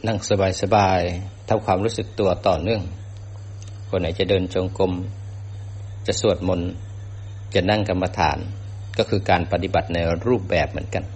นั่งสบายๆทำความรู้สึกตัวต่อเนื่องคนไหนจะเดินจงกรมจะสวดมนต์จะนั่งกรรมฐานก็คือการปฏิบัติในรูปแบบเหมือนกัน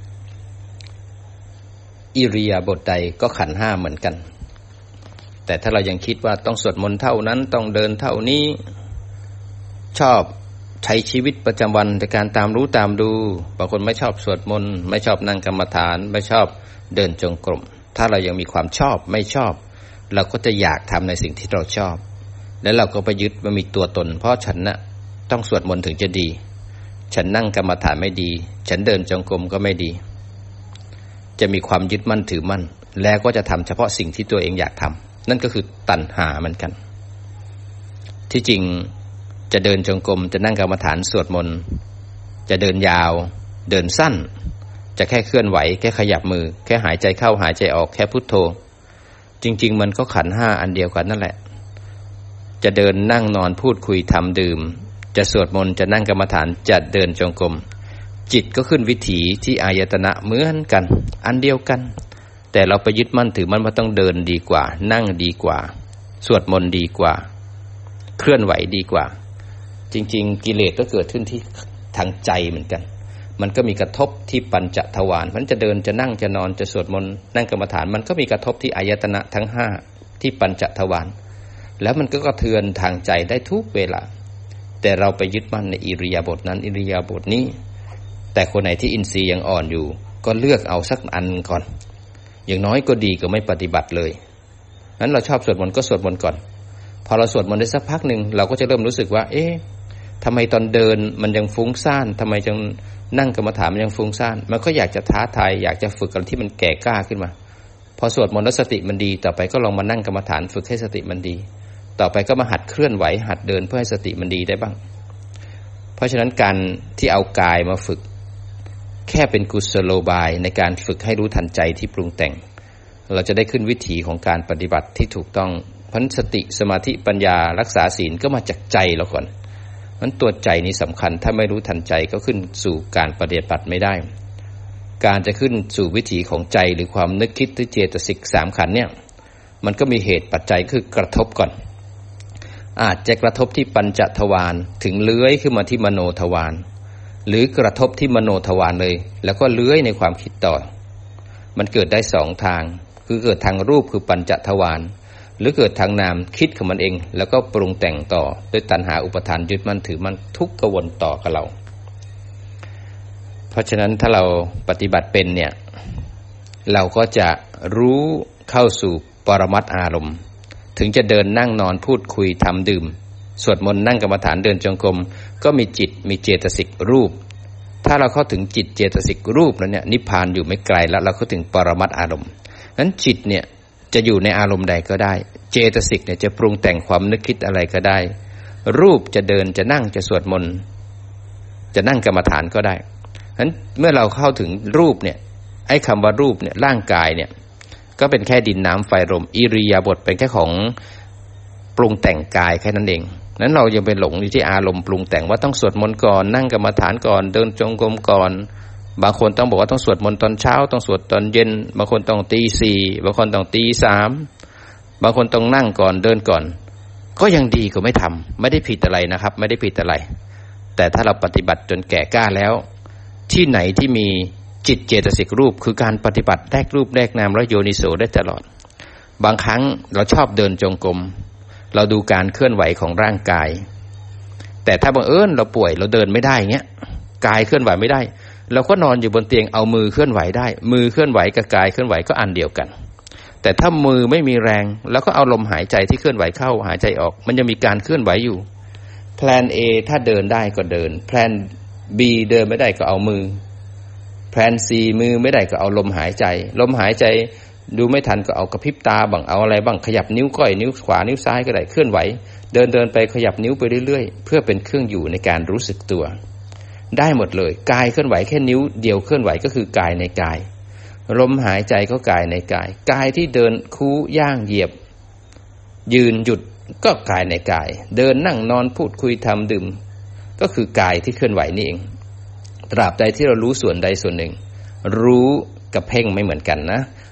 อิริยาบถใดก็ขันธ์ห้าเหมือนกันแต่ถ้าเรายังคิดว่าต้องสวดมนต์เท่านั้นต้องเดินเท่านี้ชอบใช้ชีวิตประจำวันในการตามรู้ตามดูบางคนไม่ชอบสวดมนต์ไม่ชอบนั่งกรรมฐานไม่ชอบเดินจงกรมถ้าเรายังมีความชอบไม่ชอบเราก็จะอยากทำในสิ่งที่เราชอบแล้วเราก็ไปยึดว่ามีตัวตนเพราะฉันน่ะต้องสวดมนต์ถึงจะดีฉันนั่งกรรมฐานไม่ดีฉันเดินจงกรมก็ไม่ดีจะมีความยึดมั่นถือมั่นแล้วก็จะทำเฉพาะสิ่งที่ตัวเองอยากทำนั่นก็คือตัณหาเหมือนกันที่จริงจะเดินจงกรมจะนั่งกรรมฐานสวดมนต์จะเดินยาวเดินสั้นจะแค่เคลื่อนไหวแค่ขยับมือแค่หายใจเข้าหายใจออกแค่พุทโธจริงๆมันก็ขันธ์ห้าอันเดียวกันนั่นแหละจะเดินนั่งนอนพูดคุยทำดื่มจะสวดมนต์จะนั่งกรรมฐานจะเดินจงกรมจิตก็ขึ้นวิถีที่อายตนะเหมือนกันอันเดียวกันแต่เราไปยึดมั่นถือมั่นว่าต้องเดินดีกว่านั่งดีกว่าสวดมนต์ดีกว่าเคลื่อนไหวดีกว่าจริงๆกิเลสก็เกิดขึ้นที่ทางใจเหมือนกันมันก็มีกระทบที่ปัญจทวารมันจะเดินจะนั่งจะนอนจะสวดมนต์นั่งกรรมฐานมันก็มีกระทบที่อายตนะทั้งห้าที่ปัญจทวารแล้วมันก็กระเทือนทางใจได้ทุกเวลาแต่เราไปยึดมั่นในอิริยาบถนั้นอิริยาบถนี้แต่คนไหนที่อินทรีย์ยังอ่อนอยู่ก็เลือกเอาสักอันก่อนอย่างน้อยก็ดีกว่าไม่ปฏิบัติเลยนั้นเราชอบสวดมนต์ก็สวดมนต์ก่อนพอเราสวดมนต์ได้สักพักหนึ่งเราก็จะเริ่มรู้สึกว่าทำไมตอนเดินมันยังฟุ้งซ่านทำไมจังนั่งกรรมฐานมันยังฟุ้งซ่านมันก็อยากจะท้าทายอยากจะฝึกกันที่มันแก่กล้าขึ้นมาพอสวดมนต์แล้วสติมันดีต่อไปก็ลองมานั่งกรรมฐานฝึกให้สติมันดีต่อไปก็มาหัดเคลื่อนไหวหัดเดินเพื่อให้สติมันดีได้บ้างเพราะฉะนั้นการที่เอากายมาฝึกแค่เป็นกุศโลบายในการฝึกให้รู้ทันใจที่ปรุงแต่งเราจะได้ขึ้นวิถีของการปฏิบัติที่ถูกต้องพันสติสมาธิปัญญารักษาศีลก็มาจากใจเราก่อนมันตัวใจนี้สำคัญถ้าไม่รู้ทันใจก็ขึ้นสู่การปฏิบัติไม่ได้การจะขึ้นสู่วิถีของใจหรือความนึกคิดหรือเจตสิกสามขันธ์เนี่ยมันก็มีเหตุปัจจัยคือกระทบก่อนอาจจะกระทบที่ปัญจทวารถึงเลื้อยขึ้นมาที่มโนทวารหรือกระทบที่มโนทวารเลยแล้วก็เลื้อยในความคิดต่อมันเกิดได้สองทางคือเกิดทางรูปคือปัญจทวารหรือเกิดทางนามคิดของมันเองแล้วก็ปรุงแต่งต่อด้วยตัณหาอุปทานยึดมั่นถือมันทุกข์กวนต่อกับเราเพราะฉะนั้นถ้าเราปฏิบัติเป็นเนี่ยเราก็จะรู้เข้าสู่ปรมัตถ์อารมณ์ถึงจะเดินนั่งนอนพูดคุยทำดื่มสวดมนต์นั่งกรรมฐานเดินจงกรมก็มีจิตมีเจตสิกรูปถ้าเราเข้าถึงจิตเจตสิกรูปแล้วเนี่ยนิพพานอยู่ไม่ไกลแล้วเราเข้าถึงปรมัตถ์อารมณ์นั้นจิตเนี่ยจะอยู่ในอารมณ์ใดก็ได้เจตสิกเนี่ยจะปรุงแต่งความนึกคิดอะไรก็ได้รูปจะเดินจะนั่งจะสวดมนต์จะนั่งกรรมฐานก็ได้นั้นเมื่อเราเข้าถึงรูปเนี่ยไอ้คำว่ารูปเนี่ยร่างกายเนี่ยก็เป็นแค่ดินน้ำไฟลมอิริยาบถเป็นแค่ของปรุงแต่งกายแค่นั้นเองนั้นเรายังไปหลงอยู่ที่อารมณ์ปรุงแต่งว่าต้องสวดมนต์ก่อนนั่งกรรมฐานก่อนเดินจงกรมก่อนบางคนต้องบอกว่าต้องสวดมนต์ตอนเช้าต้องสวดตอนเย็นบางคนต้องตี 4บางคนต้องตี 3บางคนต้องนั่งก่อนเดินก่อนก็ยังดีกว่าไม่ทำไม่ได้ผิดอะไรนะครับไม่ได้ผิดอะไรแต่ถ้าเราปฏิบัติจนแก่กล้าแล้วที่ไหนที่มีจิตเจตสิกรูปคือการปฏิบัติแรกรูปแรกนามแล้วโยนิโสได้ตลอดบางครั้งเราชอบเดินจงกรมเราดูการเคลื่อนไหวของร่างกายแต่ถ้าบังเอิญเราป่วยเราเดินไม่ได้เงี้ยกายเคลื่อนไหวไม่ได้เราก็นอนอยู่บนเตียงเอามือเคลื่อนไหวได้มือเคลื่อนไหวกับกายเคลื่อนไหวก็อันเดียวกันแต่ถ้ามือไม่มีแรงแล้วก็เอาลมหายใจที่เคลื่อนไหวเข้าหายใจออกมันจะมีการเคลื่อนไหวอยู่แพลน A ถ้าเดินได้ก็เดินแพลน B เดินไม่ได้ก็เอามือแพลน C มือไม่ได้ก็เอาลมหายใจลมหายใจดูไม่ทันก็เอากระพริบตาบ้างเอาอะไรบ้างขยับนิ้วก้อยนิ้วขวานิ้วซ้ายก็ได้เคลื่อนไหวเดินไปขยับนิ้วไปเรื่อยๆเพื่อเป็นเครื่องอยู่ในการรู้สึกตัวได้หมดเลยกายเคลื่อนไหวแค่นิ้วเดียวเคลื่อนไหวก็คือกายในกายลมหายใจก็กายในกายกายที่เดินคู้ย่างเหยียบยืนหยุดก็กายในกายเดินนั่งนอนพูดคุยทำดื่มก็คือกายที่เคลื่อนไหวนี่เองตราบใดที่เรารู้ส่วนใดส่วนหนึ่งรู้กับเพ่งไม่เหมือนกันนะ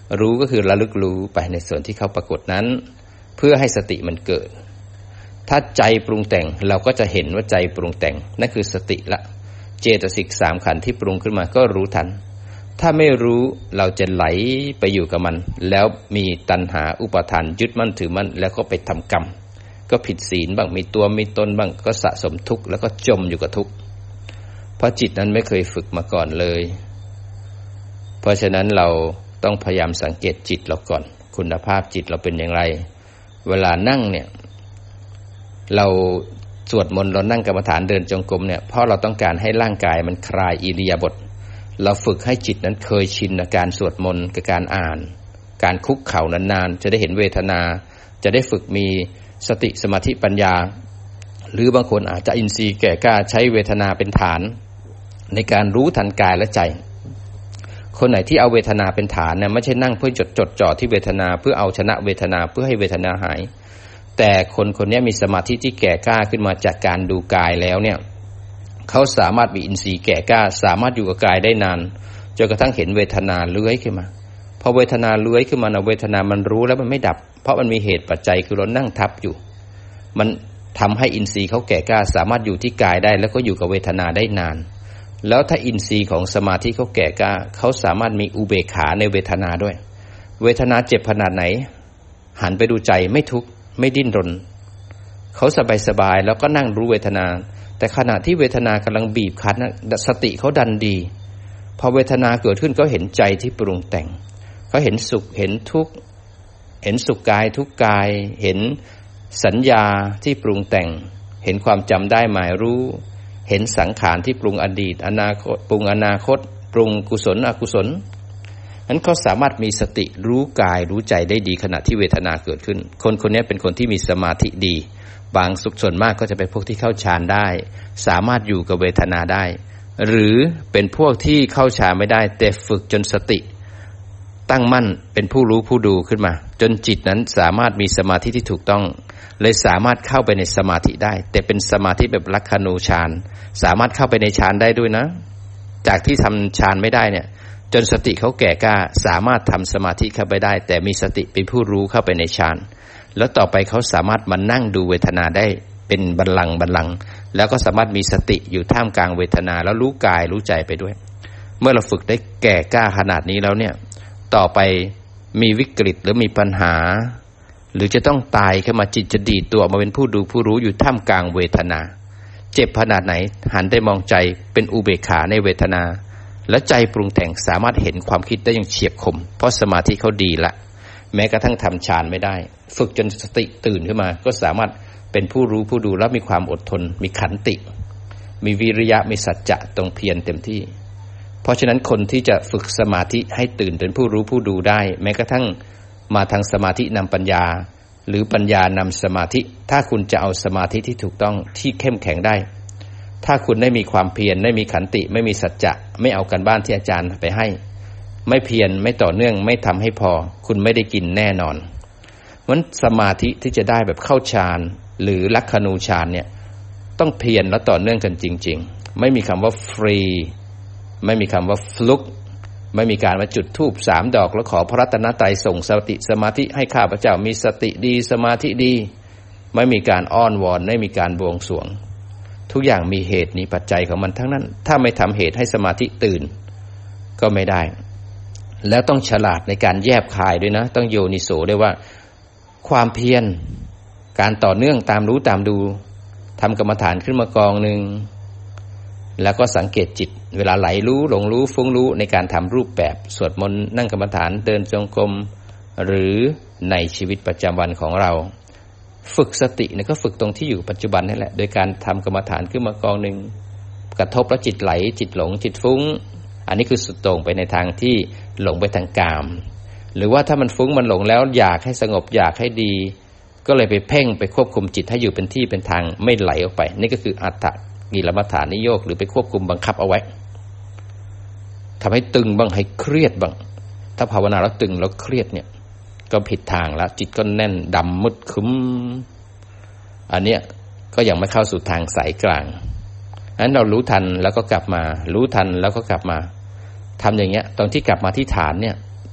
รู้ก็คือระลึกรู้ไปในส่วนที่เขาปรากฏนั้นเพื่อให้สติมันเกิดถ้าใจปรุงแต่งเราก็จะเห็นว่าใจปรุงแต่งนั่นคือสติละเจตสิก3ขันธ์ที่ปรุงขึ้นมาก็รู้ทันถ้าไม่รู้เราจะไหลไปอยู่กับมันแล้วมีตัณหาอุปาทานยึดมั่นถือมั่นแล้วก็ไปทำกรรมก็ผิดศีลบ้างมีตัวมีตนบ้างก็สะสมทุกข์แล้วก็จมอยู่กับทุกข์เพราะจิตนั้นไม่เคยฝึกมาก่อนเลยเพราะฉะนั้นเราต้องพยายามสังเกตจิตเราก่อนคุณภาพจิตเราเป็นอย่างไรเวลานั่งเนี่ยเราสวดมนต์เรานั่งกรรมฐานเดินจงกรมเนี่ยเพราะเราต้องการให้ร่างกายมันคลายอิริยาบถเราฝึกให้จิตนั้นเคยชินกับการสวดมนต์กับการอ่านการคุกเข่านานๆจะได้เห็นเวทนาจะได้ฝึกมีสติสมาธิปัญญาหรือบางคนอาจจะอินทรีย์แก่กล้าใช้เวทนาเป็นฐานในการรู้ทันกายและใจคนไหนที่เอาเวทนาเป็นฐานเนี่ยไม่ใช่นั่งเพื่อจดจ่อที่เวทนาเพื่อเอาชนะเวทนาเพื่อให้เวทนาหายแต่คนนี้มีสมาธิที่แก่กล้าขึ้นมาจากการดูกายแล้วเนี่ยเขาสามารถมีอินทรีย์แก่กล้าสามารถอยู่กับกายได้นานจนกระทั่งเห็นเวทนาเลื้อยขึ้นมาพอเวทนาเลื้อยขึ้นมาเวทนามันรู้แล้วมันไม่ดับเพราะมันมีเหตุปัจจัยคือเรานั่งทับอยู่มันทำให้อินทรีย์เขาแก่กล้าสามารถอยู่ที่กายได้แล้วก็อยู่กับเวทนาได้นานแล้วถ้าอินทรีย์ของสมาธิเขาแก่กล้าเขาสามารถมีอุเบกขาในเวทนาด้วยเวทนาเจ็บขนาดไหนหันไปดูใจไม่ทุกข์ไม่ดิ้นรนเขาสบายๆแล้วก็นั่งรู้เวทนาแต่ขณะที่เวทนากำลังบีบคั้นสติเขาดันดีพอเวทนาเกิดขึ้นเขาเห็นใจที่ปรุงแต่งเขาเห็นสุขเห็นทุกข์เห็นสุขกายทุกข์กายเห็นสัญญาที่ปรุงแต่งเห็นความจำได้หมายรู้เห็นสังขารที่ปรุงอดีตอนาคตปรุงอนาคตปรุงกุศลอกุศลนั้นเขาสามารถมีสติรู้กายรู้ใจได้ดีขณะที่เวทนาเกิดขึ้นคนนี้เป็นคนที่มีสมาธิดีบางส่วนมากก็จะเป็นพวกที่เข้าฌานได้สามารถอยู่กับเวทนาได้หรือเป็นพวกที่เข้าฌานไม่ได้แต่ฝึกจนสติตั้งมั่นเป็นผู้รู้ผู้ดูขึ้นมาจนจิตนั้นสามารถมีสมาธิที่ถูกต้องเลยสามารถเข้าไปในสมาธิได้แต่เป็นสมาธิแบบลักขณูฌานสามารถเข้าไปในฌานได้ด้วยนะจากที่ทำฌานไม่ได้เนี่ยจนสติเขาแก่กล้าสามารถทำสมาธิเข้าไปได้แต่มีสติเป็นผู้รู้เข้าไปในฌานแล้วต่อไปเขาสามารถมานั่งดูเวทนาได้เป็นบัลลังก์แล้วก็สามารถมีสติอยู่ท่ามกลางเวทนาแล้วรู้กายรู้ใจไปด้วยเมื่อเราฝึกได้แก่กล้าขนาดนี้แล้วเนี่ยต่อไปมีวิกฤตหรือมีปัญหาหรือจะต้องตายขึ้นมาจิตจะดีดตัวมาเป็นผู้ดูผู้รู้อยู่ท่ามกลางเวทนาเจ็บขนาดไหนหันได้มองใจเป็นอุเบกขาในเวทนาและใจปรุงแต่งสามารถเห็นความคิดได้อย่างเฉียบคมเพราะสมาธิเขาดีละแม้กระทั่งทำฌานไม่ได้ฝึกจนสติตื่นขึ้นมาก็สามารถเป็นผู้รู้ผู้ดูแล้วมีความอดทนมีขันติมีวิริยะมีสัจจะตรงเพียรเต็มที่เพราะฉะนั้นคนที่จะฝึกสมาธิให้ตื่นเป็นผู้รู้ผู้ดูได้แม้กระทั่งมาทางสมาธินำปัญญาหรือปัญญานำสมาธิถ้าคุณจะเอาสมาธิที่ถูกต้องที่เข้มแข็งได้ถ้าคุณได้มีความเพียรได้มีขันติไม่มีสัจจะไม่เอากันบ้านที่อาจารย์ไปให้ไม่เพียรไม่ต่อเนื่องไม่ทำให้พอคุณไม่ได้กินแน่นอนมันสมาธิที่จะได้แบบเข้าฌานหรือลักขณูฌานเนี่ยต้องเพียรและต่อเนื่องกันจริงๆไม่มีคำว่าฟรีไม่มีคำว่าฟลุกไม่มีการมาจุดธูป3 ดอกแล้วขอพระรัตนตรัยส่งสติสมาธิให้ข้าพเจ้ามีสติดีสมาธิดีไม่มีการอ้อนวอนไม่มีการบวงสรวงทุกอย่างมีเหตุมีปัจจัยของมันทั้งนั้นถ้าไม่ทำเหตุให้สมาธิตื่นก็ไม่ได้แล้วต้องฉลาดในการแยบคายด้วยนะต้องโยนิโสด้วยว่าความเพียรการต่อเนื่องตามรู้ตามดูทำกรรมฐานขึ้นมากองหนึ่งแล้วก็สังเกตจิตเวลาไหลรู้หลงรู้ฟุ้งรู้ในการทำรูปแบบสวดมนต์นั่งกรรมฐานเดินจงกรมหรือในชีวิตประจำวันของเราฝึกสติเนี่ยก็ฝึกตรงที่อยู่ปัจจุบันนี่แหละโดยการทำกรรมฐานขึ้นมากองหนึ่งกระทบแล้วจิตไหลจิตหลงจิตฟุ้งอันนี้คือสุดโต่งไปในทางที่หลงไปทางกามหรือว่าถ้ามันฟุ้งมันหลงแล้วอยากให้สงบอยากให้ดีก็เลยไปเพ่งไปควบคุมจิตให้อยู่เป็นที่เป็นทางไม่ไหลออกไปนี่ก็คืออัตตกิลมัฏฐานิโยคหรือไปควบคุมบังคับเอาไว้ทำให้ตึงบ้างให้เครียดบ้างถ้าภาวนาแล้วตึงแล้วเครียดเนี่ยก็ผิดทางแล้วจิตก็แน่นดำมืดครึ้มอันเนี้ยก็ยังไม่เข้าสู่ทางสายกลางนั้นเรารู้ทันแล้วก็กลับมารู้ทันแล้วก็กลับมาทำอย่างเงี้ยตอนที่กลับมาที่ฐานเนี่ย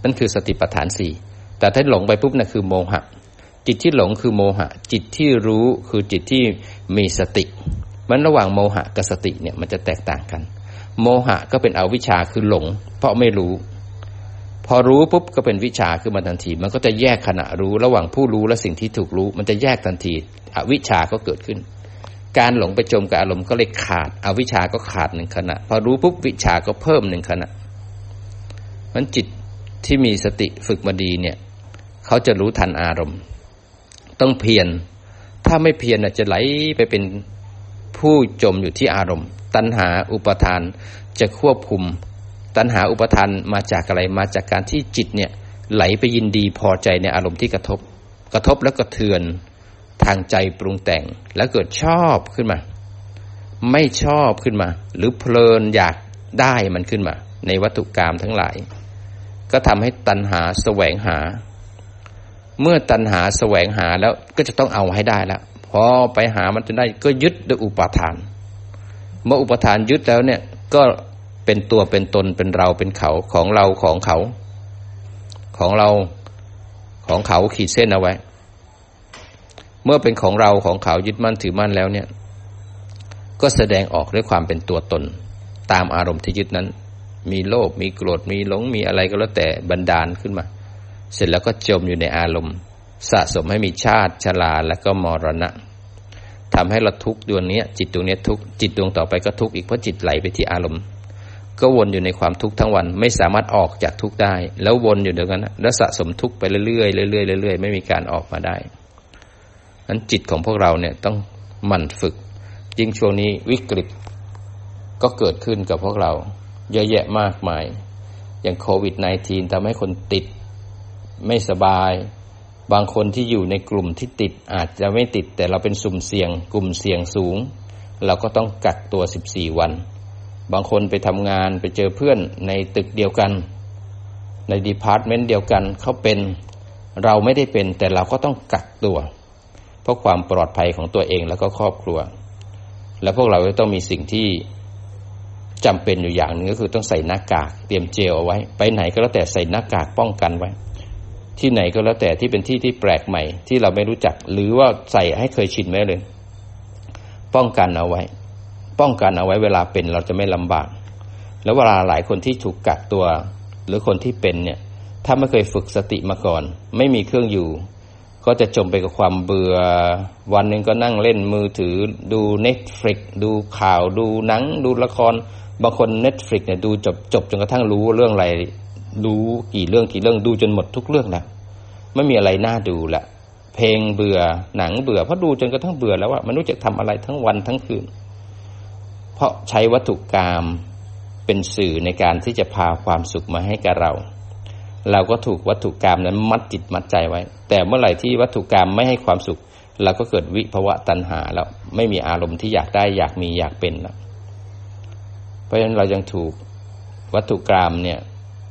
นั่นคือสติปัฏฐานสี่แต่ถ้าหลงไปปุ๊บนั่นคือโมหะจิตที่หลงคือโมหะจิตที่รู้คือจิตที่มีสติมันระหว่างโมหะกับสติเนี่ยมันจะแตกต่างกันโมหะก็เป็นอวิชชาคือหลงเพราะไม่รู้พอรู้ปุ๊บก็เป็นวิชาขึ้นมาทันทีมันก็จะแยกขณะรู้ระหว่างผู้รู้และสิ่งที่ถูกรู้มันจะแยกทันทีอวิชชาก็เกิดขึ้นการหลงไปจมกับอารมณ์ก็เลยขาดอวิชชาก็ขาดหนึ่งขณะพอรู้ปุ๊บวิชาก็เพิ่มหนึ่งขณะมันจิตที่มีสติฝึกมาดีเนี่ยเขาจะรู้ทันอารมณ์ต้องเพียรถ้าไม่เพียรจะไหลไปเป็นผู้จมอยู่ที่อารมณ์ตัณหาอุปทานจะควบคุมตัณหาอุปทานมาจากอะไรมาจากการที่จิตเนี่ยไหลไปยินดีพอใจในอารมณ์ที่กระทบแล้วกระเทือนทางใจปรุงแต่งแล้วเกิดชอบขึ้นมาไม่ชอบขึ้นมาหรือเพลินอยากได้มันขึ้นมาในวัตถุกรรมทั้งหลายก็ทำให้ตัณหาแสวงหาเมื่อตัณหาแสวงหาแล้วก็จะต้องเอาให้ได้แล้วพอไปหามันจนได้ก็ยึดด้วยอุปาทานเมื่ออุปาทานยึดแล้วเนี่ยก็เป็นตัวเป็นตนเป็นเราเป็นเขาของเราของเขาของเราของเขาขีดเส้นเอาไว้เมื่อเป็นของเราของเขายึดมั่นถือมั่นแล้วเนี่ยก็แสดงออกด้วยความเป็นตัวตนตามอารมณ์ที่ยึดนั้นมีโลภมีโกรธมีหลงมีอะไรก็แล้วแต่บันดาลขึ้นมาเสร็จแล้วก็จมอยู่ในอารมณ์สะสมให้มีชาติชราและก็มรณะทำให้เราทุกข์ดวงนี้จิตดวงนี้ทุกข์จิตดวงต่อไปก็ทุกข์อีกเพราะจิตไหลไปที่อารมณ์ก็วนอยู่ในความทุกข์ทั้งวันไม่สามารถออกจากทุกข์ได้แล้ววนอยู่เดียวกันแล้วสะสมทุกข์ไปเรื่อยๆเรื่อยๆเรื่อยๆไม่มีการออกมาได้นั้นจิตของพวกเราเนี่ยต้องหมั่นฝึกยิ่งช่วงนี้วิกฤตก็เกิดขึ้นกับพวกเราเยอะแยะมากมายอย่างโควิด -19 ทำให้คนติดไม่สบายบางคนที่อยู่ในกลุ่มที่ติดอาจจะไม่ติดแต่เราเป็นสุ่มเสี่ยงกลุ่มเสี่ยงสูงเราก็ต้องกักตัว14วันบางคนไปทำงานไปเจอเพื่อนในตึกเดียวกันในดีพาร์ตเมนต์เดียวกันเขาเป็นเราไม่ได้เป็นแต่เราก็ต้องกักตัวเพราะความปลอดภัยของตัวเองแล้วก็ครอบครัวและพวกเราก็ต้องมีสิ่งที่จำเป็นอยู่อย่างนึงก็คือต้องใส่หน้ากากเตรียมเจลเอาไว้ไปไหนก็แล้วแต่ใส่หน้ากากป้องกันไว้ที่ไหนก็แล้วแต่ที่เป็นที่ที่แปลกใหม่ที่เราไม่รู้จักหรือว่าใส่ให้เคยชินไว้เลยป้องกันเอาไว้เวลาเป็นเราจะไม่ลำบากแล้วเวลาหลายคนที่ถูกกักตัวหรือคนที่เป็นเนี่ยถ้าไม่เคยฝึกสติมาก่อนไม่มีเครื่องอยู่ก็จะจมไปกับความเบื่อวันหนึ่งก็นั่งเล่นมือถือดู Netflix ดูข่าวดูหนังดูละครบางคน Netflix เนี่ยดูจบจนกระทั่งรู้เรื่องอะไรรู้กี่เรื่องดูจนหมดทุกเรื่องแล้วไม่มีอะไรน่าดูละเพลงเบื่อหนังเบื่อเพราะดูจนกระทั่งเบื่อแล้วว่ามันรู้จะทำอะไรทั้งวันทั้งคืนเพราะใช้วัตถุกรรมเป็นสื่อในการที่จะพาความสุขมาให้กับเราก็ถูกวัตถุกรรมนั้นมัดจิตมัดใจไว้แต่เมื่อไหร่ที่วัตถุกรรมไม่ให้ความสุขเราก็เกิดวิภวะตัณหาแล้วไม่มีอารมณ์ที่อยากได้อยากมีอยากเป็นแล้วเพราะฉะนั้นเรายังถูกวัตถุกรรมเนี่ย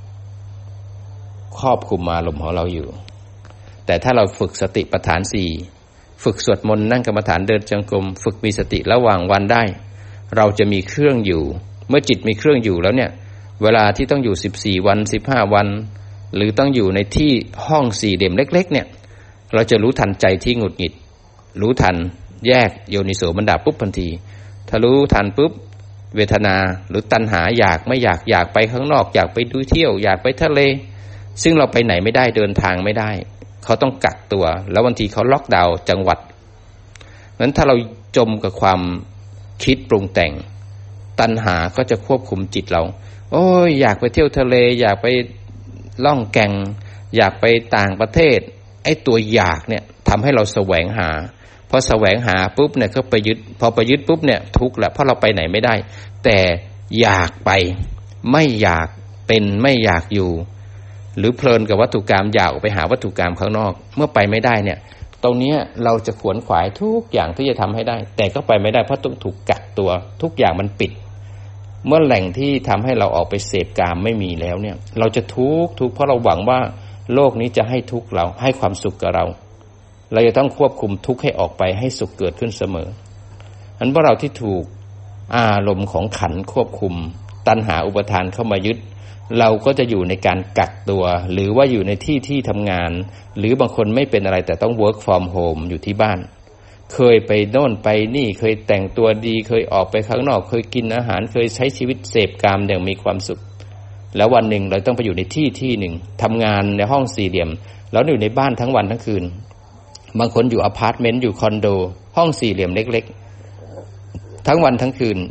ครอบคุมอารมณ์ของเราอยู่แต่ถ้าเราฝึกสติปัฏฐาน4ฝึกสวดมนต์นั่งกรรมฐานเดินจงกรมฝึกมีสติระหว่างวันได้เราจะมีเครื่องอยู่เมื่อจิตมีเครื่องอยู่แล้วเนี่ยเวลาที่ต้องอยู่14วัน15วันหรือต้องอยู่ในที่ห้อง4เหลี่ยมเล็กๆเนี่ยเราจะรู้ทันใจที่หงุดหงิดรู้ทันแยกโยนิโสมนดาปุ๊บทันทีถ้ารู้ทันปุ๊บเวทนาหรือตัณหาอยากไม่อยากไปข้างนอกอยากไปดูเที่ยวอยากไปทะเลซึ่งเราไปไหนไม่ได้เดินทางไม่ได้เขาต้องกักตัวแล้วบางทีเขาล็อกดาวน์จังหวัดนั้นถ้าเราจมกับความคิดปรุงแต่งตัณหาก็จะควบคุมจิตเราโอ้ยอยากไปเที่ยวทะเลอยากไปล่องแก่งอยากไปต่างประเทศไอ้ตัวอยากเนี่ยทำให้เราแสวงหาพอแสวงหาปุ๊บเนี่ยก็ไปยึดพอไปยึดปุ๊บเนี่ยทุกข์แหละเพราะเราไปไหนไม่ได้แต่อยากไปไม่อยากเป็นไม่อยากอยู่หรือเพลินกับวัตถุกรรมอยากออกไปหาวัตถุกรรมข้างนอกเมื่อไปไม่ได้เนี่ยตรงนี้เราจะขวนขวายทุกอย่างที่จะทำให้ได้แต่ก็ไปไม่ได้เพราะต้องถูกกักตัวทุกอย่างมันปิดเมื่อแหล่งที่ทำให้เราออกไปเสพกามไม่มีแล้วเนี่ยเราจะทุกข์เพราะเราหวังว่าโลกนี้จะให้ทุกข์เราให้ความสุขกับเราจะต้องควบคุมทุกข์ให้ออกไปให้สุขเกิดขึ้นเสมออันเพราะเราที่ถูกอารมณ์ของขันธ์ควบคุมตัณหาอุปทานเข้ามายึดเราก็จะอยู่ในการกักตัวหรือว่าอยู่ในที่ทำงานหรือบางคนไม่เป็นอะไรแต่ต้อง work from home อยู่ที่บ้านเคยไปโน่นไปนี่เคยแต่งตัวดีเคยออกไปข้างนอกเคยกินอาหารเคยใช้ชีวิตเสพกามอย่างมีความสุขแล้ววันหนึ่งเราต้องไปอยู่ในที่หนึ่งทำงานในห้องสี่เหลี่ยมแล้วอยู่ในบ้านทั้งวันทั้งคืนบางคนอยู่อพาร์ตเมนต์อยู่คอนโดห้องสี่เหลี่ยมเล็กๆทั้งวันทั้งคืน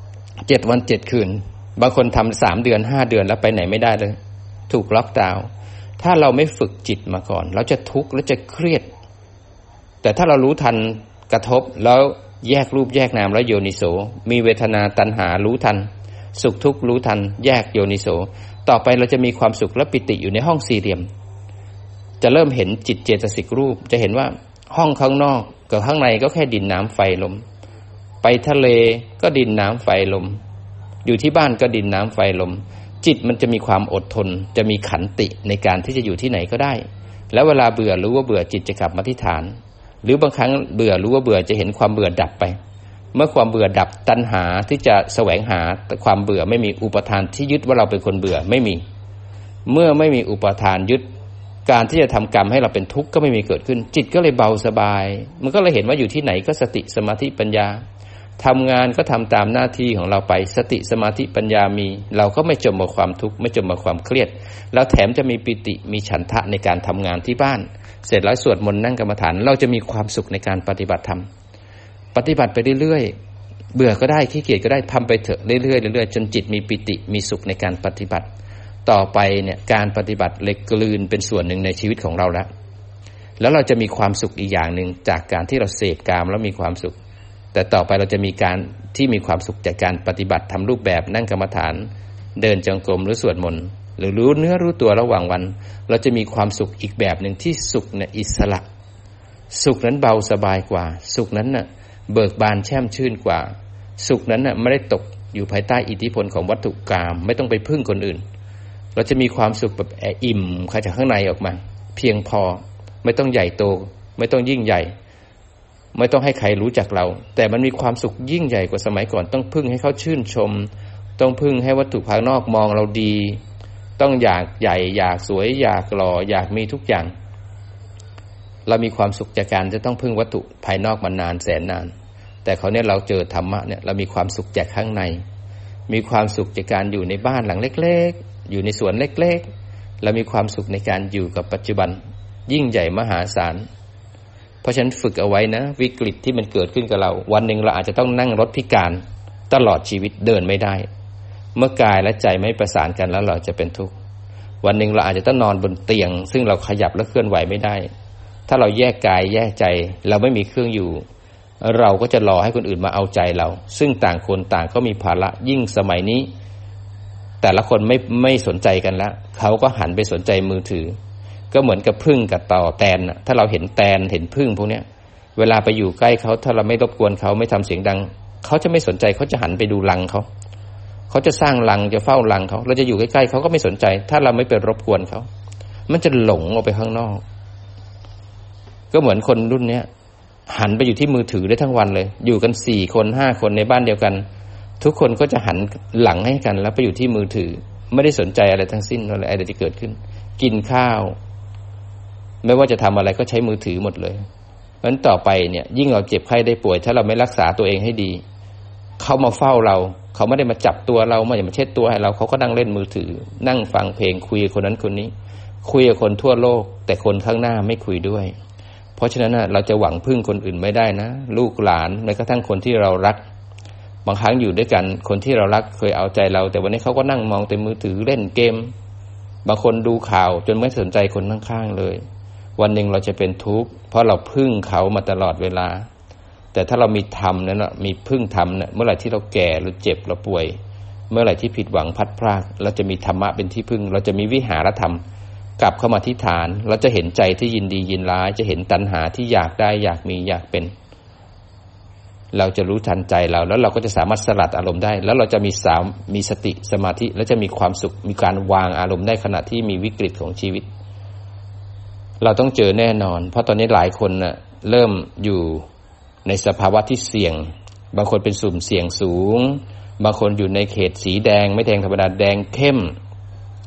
7 วัน 7 คืนบางคนทำ3 เดือน5 เดือนแล้วไปไหนไม่ได้เลยถูกล็อกดาวน์ถ้าเราไม่ฝึกจิตมาก่อนเราจะทุกข์และจะเครียดแต่ถ้าเรารู้ทันกระทบแล้วแยกรูปแยกนามแล้วโยนิโสมีเวทนาตัณหารู้ทันสุขทุกข์รู้ทันแยกโยนิโสต่อไปเราจะมีความสุขและปิติอยู่ในห้องสี่เหลี่ยมจะเริ่มเห็นจิตเจตสิกรูปจะเห็นว่าห้องข้างนอกกับข้างในก็แค่ดินน้ำไฟลมไปทะเลก็ดินน้ำไฟลมอยู่ที่บ้านก็ดินน้ำไฟลมจิตมันจะมีความอดทนจะมีขันติในการที่จะอยู่ที่ไหนก็ได้แล้วเวลาเบื่อรู้ว่าเบื่อจิตจะกลับมาที่ฐานหรือบางครั้งเบื่อรู้ว่าเบื่อจะเห็นความเบื่อดับไปเมื่อความเบื่อดับตัณหาที่จะแสวงหาความเบื่อไม่มีอุปทานที่ยึดว่าเราเป็นคนเบื่อไม่มีเมื่อไม่มีอุปทานยึดการที่จะทำกรรมให้เราเป็นทุกข์ก็ไม่มีเกิดขึ้นจิตก็เลยเบาสบายมันก็เลยเห็นว่าอยู่ที่ไหนก็สติสมาธิปัญญาทำงานก็ทำตามหน้าที่ของเราไปสติสมาธิปัญญามีเราก็ไม่จมกับความทุกข์ไม่จมกับความเครียดแล้วแถมจะมีปิติมีฉันทะในการทำงานที่บ้านเสร็จแล้วสวดมนต์นั่งกรรมฐานเราจะมีความสุขในการปฏิบัติธรรมปฏิบัติไปเรื่อยๆเบื่อก็ได้ขี้เกียจก็ได้ทำไปเถอะเรื่อยๆจนจิตมีปิติมีสุขในการปฏิบัติต่อไปเนี่ยการปฏิบัติเลยกลืนเป็นส่วนหนึ่งในชีวิตของเราแล้วเราจะมีความสุขอีกอย่างหนึ่งจากการที่เราเสพกามแล้วมีความสุขแต่ต่อไปเราจะมีการที่มีความสุขจากการปฏิบัติทำรูปแบบนั่งกรรมฐานเดินจงกรมหรือสวดมนต์หรือรู้เนื้อรู้ตัวระหว่างวันเราจะมีความสุขอีกแบบหนึ่งที่สุขเนี่ยอิสระสุขนั้นเบาสบายกว่าสุขนั้นน่ะเบิกบานแช่มชื่นกว่าสุขนั้นน่ะไม่ได้ตกอยู่ภายใต้อิทธิพลของวัตถุกามไม่ต้องไปพึ่งคนอื่นเราจะมีความสุขแบบอิ่มจากข้างในออกมาเพียงพอไม่ต้องใหญ่โตไม่ต้องยิ่งใหญ่ไม่ต้องให้ใครรู้จักเราแต่มันมีความสุขยิ่งใหญ่กว่าสมัยก่อนต้องพึ่งให้เขาชื่นชมต้องพึ่งให้วัตถุภายนอกมองเราดีต้องอยากใหญ่อยากสวยอยากหล่ออยากมีทุกอย่างเรามีความสุขจากการจะต้องพึ่งวัตถุภายนอกมานานแสนนานแต่เขาเนี่ยเราเจอธรรมะเนี่ยเรามีความสุขจากข้างในมีความสุขจากการอยู่ในบ้านหลังเล็กๆอยู่ในสวนเล็กๆเรามีความสุขในการอยู่กับปัจจุบันยิ่งใหญ่มหาศาลเพราะฉะนั้นฝึกเอาไว้นะวิกฤตที่มันเกิดขึ้นกับเราวันหนึ่งเราอาจจะต้องนั่งรถพิการตลอดชีวิตเดินไม่ได้เมื่อกายและใจไม่ประสานกันแล้วเราจะเป็นทุกข์วันหนึ่งเราอาจจะต้องนอนบนเตียงซึ่งเราขยับและเคลื่อนไหวไม่ได้ถ้าเราแยกกายแยกใจเราไม่มีเครื่องอยู่เราก็จะรอให้คนอื่นมาเอาใจเราซึ่งต่างคนต่างก็มีภาระยิ่งสมัยนี้แต่ละคนไม่สนใจกันแล้วเขาก็หันไปสนใจมือถือก็เหมือนกับผึ้งกับต่อแตนถ้าเราเห็นแตนเห็นผึ้งพวกเนี้ยเวลาไปอยู่ใกล้เขาถ้าเราไม่รบกวนเขาไม่ทำเสียงดังเขาจะไม่สนใจเขาจะหันไปดูรังเขาจะสร้างรังจะเฝ้ารังเขาเราจะอยู่ใกล้ๆเขาก็ไม่สนใจถ้าเราไม่ไปรบกวนเขามันจะหลงออกไปข้างนอกก็เหมือนคนรุ่นเนี้ยหันไปอยู่ที่มือถือได้ทั้งวันเลยอยู่กัน4 คน5 คนในบ้านเดียวกันทุกคนก็จะหันหลังให้กันแล้วไปอยู่ที่มือถือไม่ได้สนใจอะไรทั้งสิ้นอะไรที่เกิดขึ้นกินข้าวไม่ว่าจะทำอะไรก็ใช้มือถือหมดเลยเพราะฉะนั้นต่อไปเนี่ยยิ่งเราเจ็บไข้ได้ป่วยถ้าเราไม่รักษาตัวเองให้ดีเขามาเฝ้าเราเขาไม่ได้มาจับตัวเราไม่ได้มาเช็ดตัวให้เราเขาก็นั่งเล่นมือถือนั่งฟังเพลงคุยกับคนนั้นคนนี้คุยกับคนทั่วโลกแต่คนข้างหน้าไม่คุยด้วยเพราะฉะนั้นเราจะหวังพึ่งคนอื่นไม่ได้นะลูกหลานแม้กระทั่งคนที่เรารักบางครั้งอยู่ด้วยกันคนที่เรารักเคยเอาใจเราแต่วันนี้เขาก็นั่งมองแต่มือถือเล่นเกมบางคนดูข่าวจนไม่สนใจคนข้างๆเลยวันหนึ่งเราจะเป็นทุกข์เพราะเราพึ่งเขามาตลอดเวลาแต่ถ้าเรามีธรรมนั้นมีพึ่งธรรมเนี่ยเมื่อไหร่ที่เราแก่หรือเจ็บเราป่วยเมื่อไหร่ที่ผิดหวังพัดพรากเราจะมีธรรมะเป็นที่พึ่งเราจะมีวิหารธรรมกลับเข้ามาที่ฐานเราจะเห็นใจที่ยินดียินร้ายจะเห็นตัณหาที่อยากได้อยากมีอยากเป็นเราจะรู้ทันใจเราแล้วเราก็จะสามารถสลัดอารมณ์ได้แล้วเราจะมีสติสมาธิและจะมีความสุขมีการวางอารมณ์ได้ขณะที่มีวิกฤตของชีวิตเราต้องเจอแน่นอนเพราะตอนนี้หลายคนน่ะเริ่มอยู่ในสภาวะที่เสี่ยงบางคนเป็นสุ่มเสี่ยงสูงบางคนอยู่ในเขตสีแดงไม่แดงธรรมดาแดงเข้ม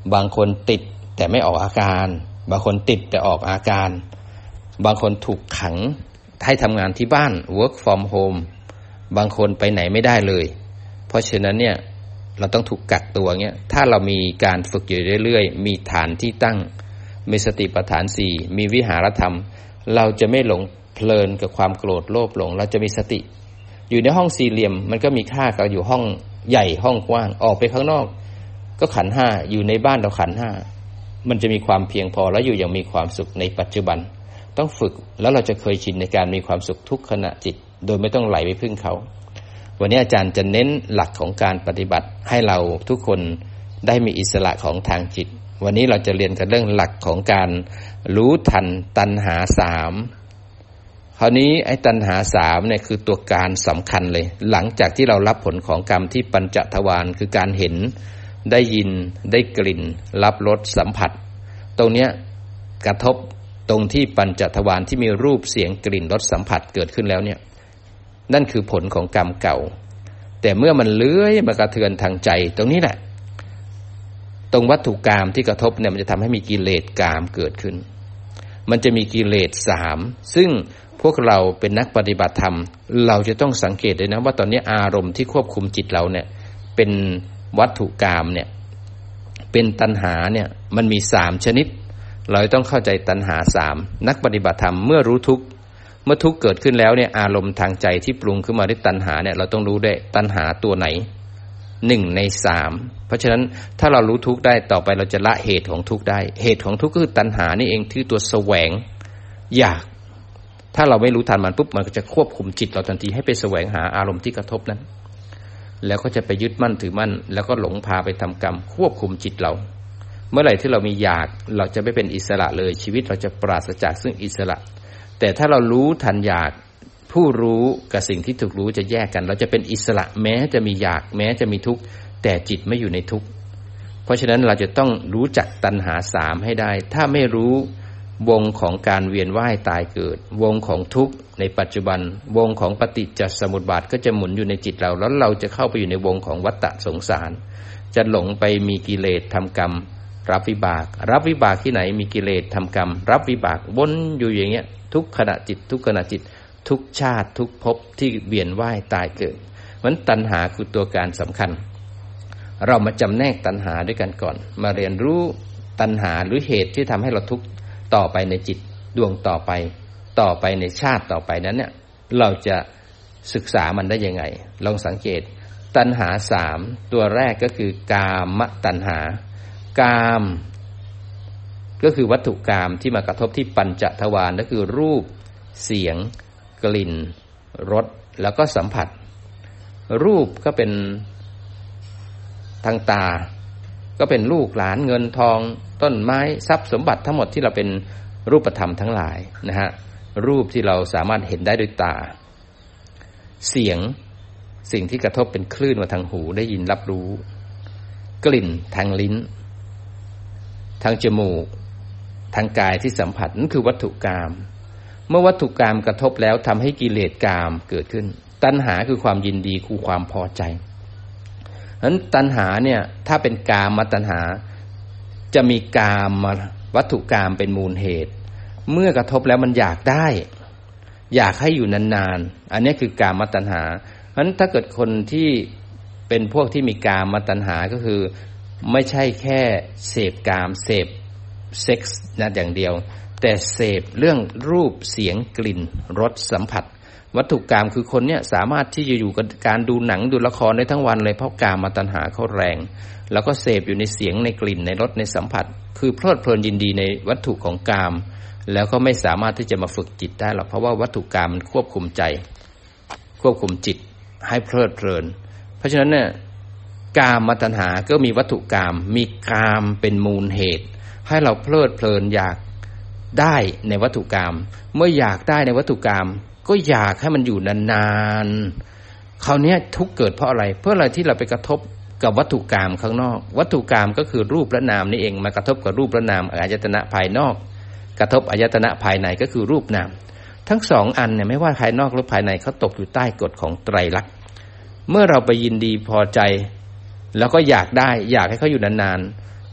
บางคนติดแต่ไม่ออกอาการบางคนติดแต่ออกอาการบางคนถูกขังให้ทำงานที่บ้าน work from home บางคนไปไหนไม่ได้เลยเพราะฉะนั้นเนี่ยเราต้องถูกกักตัวเงี้ยถ้าเรามีการฝึกอยู่เรื่อยๆมีฐานที่ตั้งมีสติปัฏฐาน4มีวิหารธรรมเราจะไม่หลงเพลินกับความโกรธโลภหลงเราจะมีสติอยู่ในห้องสี่เหลี่ยมมันก็มีค่ากับอยู่ห้องใหญ่ห้องกว้างออกไปข้างนอกก็ขันธ์ห้าอยู่ในบ้านเราขันธ์ห้ามันจะมีความเพียงพอและอยู่อย่างมีความสุขในปัจจุบันต้องฝึกแล้วเราจะเคยชินในการมีความสุขทุกขณะจิตโดยไม่ต้องไหลไปพึ่งเขาวันนี้อาจารย์จะเน้นหลักของการปฏิบัติให้เราทุกคนได้มีอิสระของทางจิตวันนี้เราจะเรียนกันเรื่องหลักของการรู้ทันตัณหา3คราวนี้ไอ้ตัณหา3เนี่ยคือตัวการสำคัญเลยหลังจากที่เรารับผลของกรรมที่ปัญจทวารคือการเห็นได้ยินได้กลิ่นรับรสสัมผัสตรงเนี้ยกระทบตรงที่ปัญจทวารที่มีรูปเสียงกลิ่นรสสัมผัสเกิดขึ้นแล้วเนี่ยนั่นคือผลของกรรมเก่าแต่เมื่อมันเลื้อยมากระเทือนทางใจตรงนี้แหละตรงวัตถุกามที่กระทบเนี่ยมันจะทำให้มีกิเลสกามเกิดขึ้นมันจะมีกิเลส3ซึ่งพวกเราเป็นนักปฏิบัติธรรมเราจะต้องสังเกตเลยนะว่าตอนนี้อารมณ์ที่ควบคุมจิตเราเนี่ยเป็นวัตถุกามเนี่ยเป็นตัณหาเนี่ยมันมี3ชนิดเราต้องเข้าใจตัณหา3นักปฏิบัติธรรมเมื่อรู้ทุกข์เมื่อทุกข์เกิดขึ้นแล้วเนี่ยอารมณ์ทางใจที่ปรุงขึ้นมาด้วยตัณหาเนี่ยเราต้องรู้ได้ตัณหาตัวไหน1ใน3เพราะฉะนั้นถ้าเรารู้ทุกข์ได้ต่อไปเราจะละเหตุของทุกข์ได้เหตุของทุกข์ก็คือตัณหานี่เองที่ตัวแสวงอยากถ้าเราไม่รู้ทันมันปุ๊บมันก็จะควบคุมจิตเราทันทีให้ไปแสวงหาอารมณ์ที่กระทบนั้นแล้วก็จะไปยึดมั่นถือมั่นแล้วก็หลงพาไปทำกรรมควบคุมจิตเราเมื่อไหร่ที่เรามีอยากเราจะไม่เป็นอิสระเลยชีวิตเราจะปราศจากซึ่งอิสระแต่ถ้าเรารู้ทันอยากผู้รู้กับสิ่งที่ถูกรู้จะแยกกันเราจะเป็นอิสระแม้จะมีอยากแม้จะมีทุกข์แต่จิตไม่อยู่ในทุกข์เพราะฉะนั้นเราจะต้องรู้จักตัณหา3ให้ได้ถ้าไม่รู้วงของการเวียนว่ายตายเกิดวงของทุกข์ในปัจจุบันวงของปฏิจจสมุปบาทก็จะหมุนอยู่ในจิตเราแล้วเราจะเข้าไปอยู่ในวงของวัฏฏะสงสารจะหลงไปมีกิเลสทำกรรมรับวิบากที่ไหนมีกิเลสทำกรรมรับวิบากวนอยู่อย่างเงี้ยทุกขณะจิตทุกขณะจิตทุกชาติทุกภพที่เวียนว่ายตายเกิดมันตัณหาคือตัวการสำคัญเรามาจำแนกตัณหาด้วยกันก่อนมาเรียนรู้ตัณหาหรือเหตุที่ทำให้เราทุกข์ต่อไปในจิตดวงต่อไปในชาติต่อไปนั้นเนี่ยเราจะศึกษามันได้ยังไงลองสังเกตตัณหา3ตัวแรกก็คือกามตัณหากามก็คือวัตถุกามที่มากระทบที่ปัญจทวารนั่นคือรูปเสียงกลิ่นรสแล้วก็สัมผัสรูปก็เป็นทางตาก็เป็นลูกหลานเงินทองต้นไม้ทรัพย์สมบัติทั้งหมดที่เราเป็นรูปธรรมทั้งหลายนะฮะรูปที่เราสามารถเห็นได้ด้วยตาเสียงสิ่งที่กระทบเป็นคลื่นมาทางหูได้ยินรับรู้กลิ่นทางลิ้นทางจมูกทางกายที่สัมผัสนั่นคือวัตถุกามเมื่อวัตถุกามกระทบแล้วทำให้กิเลสกามเกิดขึ้นตัณหาคือความยินดีคือความพอใจฉะนั้นตัณหาเนี่ยถ้าเป็นกามตัณหาจะมีกามวัตถุกามเป็นมูลเหตุเมื่อกระทบแล้วมันอยากได้อยากให้อยู่นานๆอันนี้คือกามตัณหาฉะนั้นถ้าเกิดคนที่เป็นพวกที่มีกามตัณหาก็คือไม่ใช่แค่เสพกามเสพเซ็กส์นะอย่างเดียวแต่เสพเรื่องรูปเสียงกลิ่นรสสัมผัสวัตถุกามคือคนเนี่ยสามารถที่จะอยู่กับการดูหนังดูละครได้ทั้งวันเลยเพราะกามตัณหาเขาแรงแล้วก็เสพอยู่ในเสียงในกลิ่นในรสในสัมผัสคือเพลิดเพลินยินดีในวัตถุของกามแล้วก็ไม่สามารถที่จะมาฝึกจิตได้หรอกเพราะว่าวัตถุกามมันควบคุมใจควบคุมจิตให้เพลิดเพลินเพราะฉะนั้นเนี่ยกามตัณหาก็มีวัตถุกามมีกามเป็นมูลเหตุให้เราเพลิดเพลินอยากได้ในวัตถุกามเมื่ออยากได้ในวัตถุกามก็อยากให้มันอยู่นานๆคราวนี้ทุกข์เกิดเพราะอะไรเพราะอะไรที่เราไปกระทบกับวัตถุกามข้างนอกวัตถุกามก็คือรูปและนามนี่เองมากระทบกับรูปและนามอายตนะภายนอกกระทบอายตนะภายในก็คือรูปนามทั้งสองอันเนี่ยไม่ว่าภายนอกหรือภายในเขาตกอยู่ใต้กฎของไตรลักษณ์เมื่อเราไปยินดีพอใจแล้วก็อยากได้อยากให้เขาอยู่นานๆ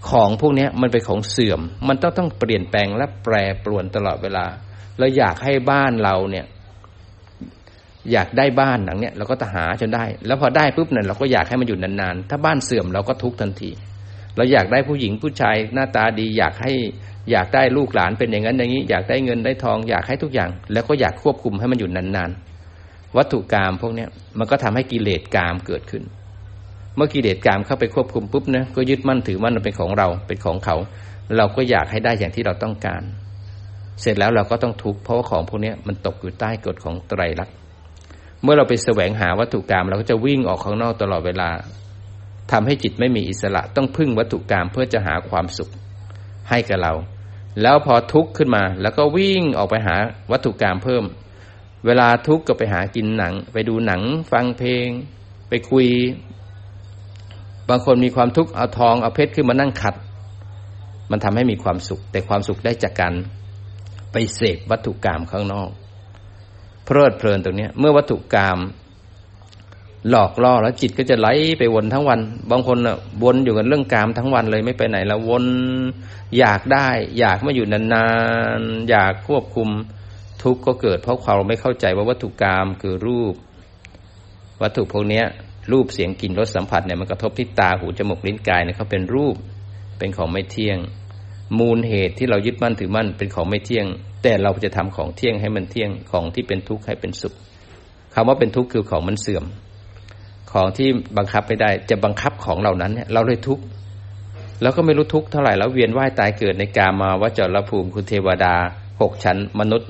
ของพวกนี้มันเป็นของเสื่อมมันต้องเปลี่ยนแปลงและแปรปรวนตลอดเวลาเราอยากให้บ้านเราเนี่ยอยากได้บ้านหลังเนี้ยเราก็จะหาจนได้แล้วพอได้ปุ๊บเนี่ยเราก็อยากให้มันอยู่นานๆถ้าบ้านเสื่อมเราก็ทุกข์ทันทีเราอยากได้ผู้หญิงผู้ชายหน้าตาดีอยากได้ลูกหลานเป็นอย่างนั้นอย่างนี้อยากได้เงินได้ทองอยากให้ทุกอย่างแล้วก็อยากควบคุมให้มันอยู่นานๆวัตถุกามพวกนี้มันก็ทำให้กิเลสกามเกิดขึ้นเมื่อกิเลสกามเข้าไปควบคุมปุ๊บนะก็ยึดมั่นถือมั่นมันเป็นของเราเป็นของเขาเราก็อยากให้ได้อย่างที่เราต้องการเสร็จแล้วเราก็ต้องทุกข์เพราะว่าของพวกนี้มันตกอยู่ใต้กฎของไตรลักษณ์เมื่อเราไปแสวงหาวัตถุกามเราก็จะวิ่งออกข้างนอกตลอดเวลาทำให้จิตไม่มีอิสระต้องพึ่งวัตถุกามเพื่อจะหาความสุขให้กับเราแล้วพอทุกข์ขึ้นมาแล้วก็วิ่งออกไปหาวัตถุกามเพิ่มเวลาทุกข์ก็ไปหากินหนังไปดูหนังฟังเพลงไปคุยบางคนมีความทุกข์เอาทองเอาเพชรขึ้นมานั่งขัดมันทำให้มีความสุขแต่ความสุขได้จากการไปเสพวัตถุกามข้างนอกเพลิดเพลินตรงนี้เมื่อวัตถุกามหลอกล่อแล้วจิตก็จะไหลไปวนทั้งวันบางคนน่ะวนอยู่กับเรื่องกามทั้งวันเลยไม่ไปไหนแล้ววนอยากได้อยากมาอยู่นานๆอยากควบคุมทุกข์ก็เกิดเพราะเราไม่เข้าใจว่าวัตถุกามคือรูปวัตถุพวกนี้รูปเสียงกลิ่นรสสัมผัสเนี่ยมันกระทบที่ตาหูจมูกลิ้นกายเนี่ยเขาเป็นรูปเป็นของไม่เที่ยงมูลเหตุที่เรายึดมั่นถือมั่นเป็นของไม่เที่ยงแต่เราจะทำของเที่ยงให้มันเที่ยงของที่เป็นทุกข์ให้เป็นสุขคำว่าเป็นทุกข์คือของมันเสื่อมของที่บังคับไม่ได้จะบังคับของเหล่านั้นเนี่ยเราเลยทุกข์แล้วก็ไม่รู้ทุกข์เท่าไหร่แล้วเวียนว่ายตายเกิดในกามาวจรภูมิคือเทวดา6ชั้นมนุษย์